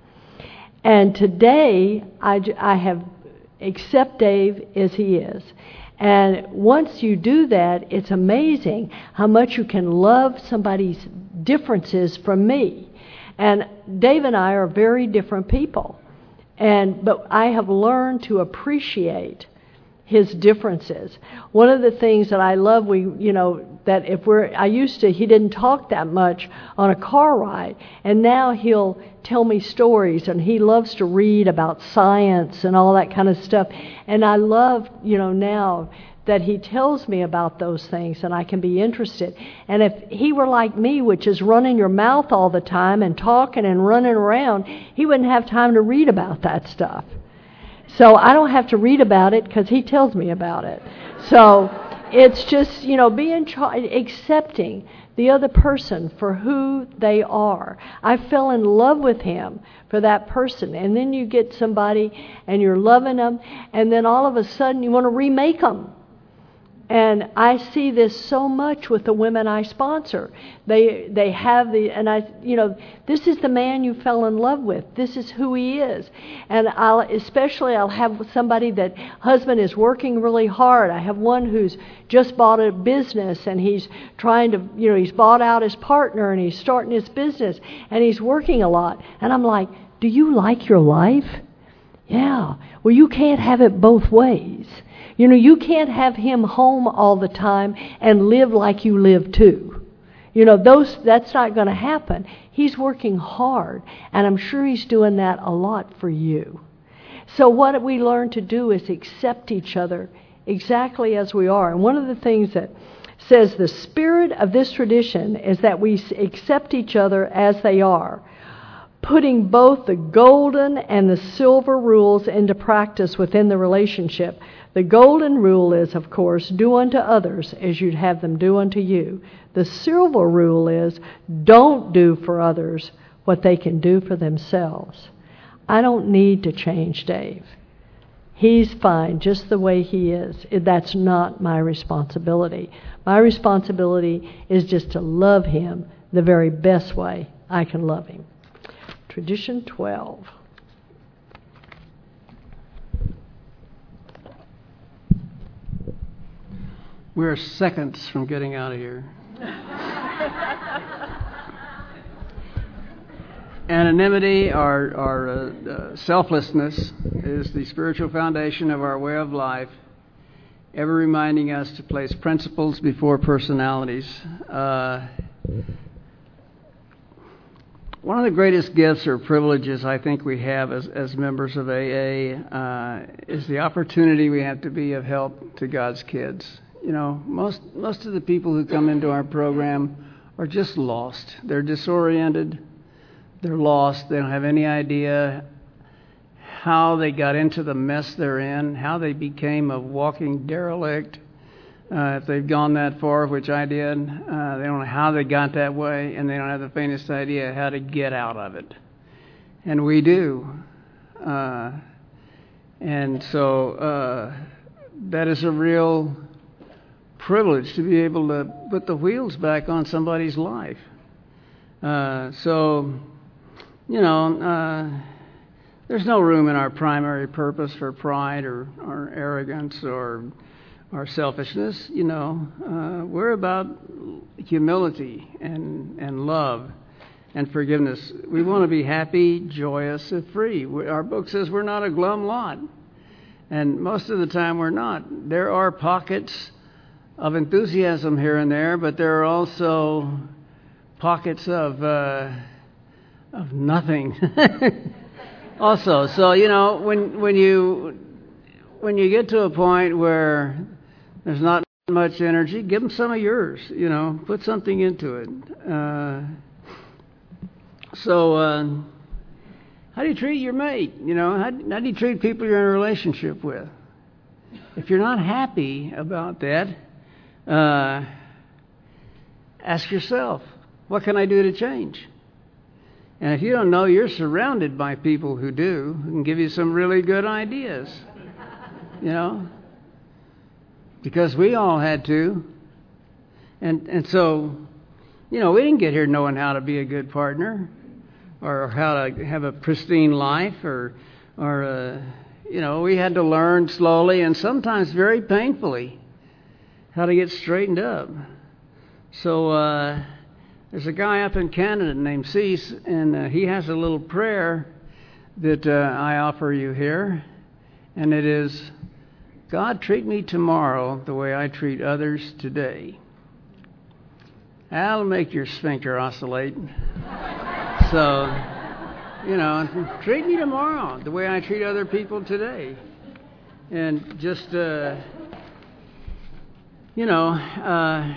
And today, I, I have accept Dave as he is. And once you do that, it's amazing how much you can love somebody's differences from me. And Dave and I are very different people. And but I have learned to appreciate his differences. One of the things that I love, we you know, that if we're, I used to, he didn't talk that much on a car ride, and now he'll tell me stories, and he loves to read about science and all that kind of stuff. And I love, you know, now that he tells me about those things, and I can be interested. And if he were like me, which is running your mouth all the time and talking and running around, he wouldn't have time to read about that stuff. So I don't have to read about it because he tells me about it. So it's just, you know, being tra- accepting the other person for who they are. I fell in love with him for that person. And then you get somebody and you're loving them, and then all of a sudden you want to remake them. And I see this so much with the women I sponsor. They they have the, and I, you know, this is the man you fell in love with. This is who he is. And I'll, especially I'll have somebody that husband is working really hard. I have one who's just bought a business, and he's trying to, you know, he's bought out his partner, and he's starting his business, and he's working a lot. And I'm like, do you like your life? Yeah. Well, you can't have it both ways. You know, you can't have him home all the time and live like you live too. You know, those that's not going to happen. He's working hard, and I'm sure he's doing that a lot for you. So what we learn to do is accept each other exactly as we are. And one of the things that says the spirit of this tradition is that we accept each other as they are. putting both the golden and the silver rules into practice within the relationship. The golden rule is, of course, do unto others as you'd have them do unto you. The silver rule is, don't do for others what they can do for themselves. I don't need to change Dave. He's fine just the way he is. That's not my responsibility. My responsibility is just to love him the very best way I can love him. Tradition twelve. We're seconds from getting out of here. Anonymity, our, our uh, uh, selflessness, is the spiritual foundation of our way of life, ever reminding us to place principles before personalities. Uh, One of the greatest gifts or privileges I think we have as, as members of A A uh, is the opportunity we have to be of help to God's kids. You know, most most of the people who come into our program are just lost. They're disoriented. They're lost. They don't have any idea how they got into the mess they're in, how they became a walking derelict. Uh, if they've gone that far, which I did, uh, they don't know how they got that way, and they don't have the faintest idea how to get out of it. And we do. Uh, and so uh, that is a real privilege to be able to put the wheels back on somebody's life. Uh, so, you know, uh, there's no room in our primary purpose for pride or, or arrogance or our selfishness. You know, uh, we're about humility and, and love and forgiveness. We want to be happy, joyous, and free. We, our book says we're not a glum lot. And most of the time we're not. There are pockets of enthusiasm here and there, but there are also pockets of uh, of nothing also. So, you know, when when you when you get to a point where there's not much energy, give them some of yours, you know, put something into it. Uh, so, uh, how do you treat your mate? You know, how, how do you treat people you're in a relationship with? If you're not happy about that, uh, ask yourself, what can I do to change? And if you don't know, you're surrounded by people who do, who can give you some really good ideas. You know, because we all had to. And and so, you know, we didn't get here knowing how to be a good partner or how to have a pristine life or, or uh, you know, we had to learn slowly and sometimes very painfully how to get straightened up. So uh, there's a guy up in Canada named Cease, and uh, he has a little prayer that uh, I offer you here. And it is, God, treat me tomorrow the way I treat others today. That'll make your sphincter oscillate. So, you know, treat me tomorrow the way I treat other people today. And just, uh, you know, uh,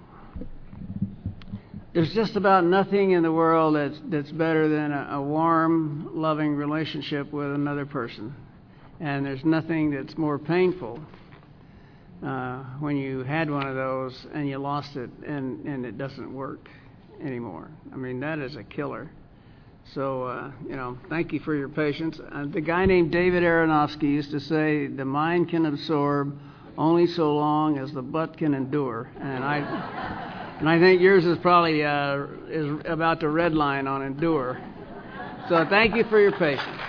there's just about nothing in the world that's, that's better than a, a warm, loving relationship with another person. And there's nothing that's more painful uh, when you had one of those and you lost it and, and it doesn't work anymore. I mean, that is a killer. So, uh, you know, thank you for your patience. Uh, the guy named David Aronofsky used to say, the mind can absorb only so long as the butt can endure. And I, and I think yours is probably uh, is about to red line on endure. So thank you for your patience.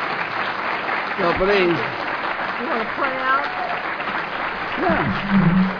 So please. You want to pray out? Yeah.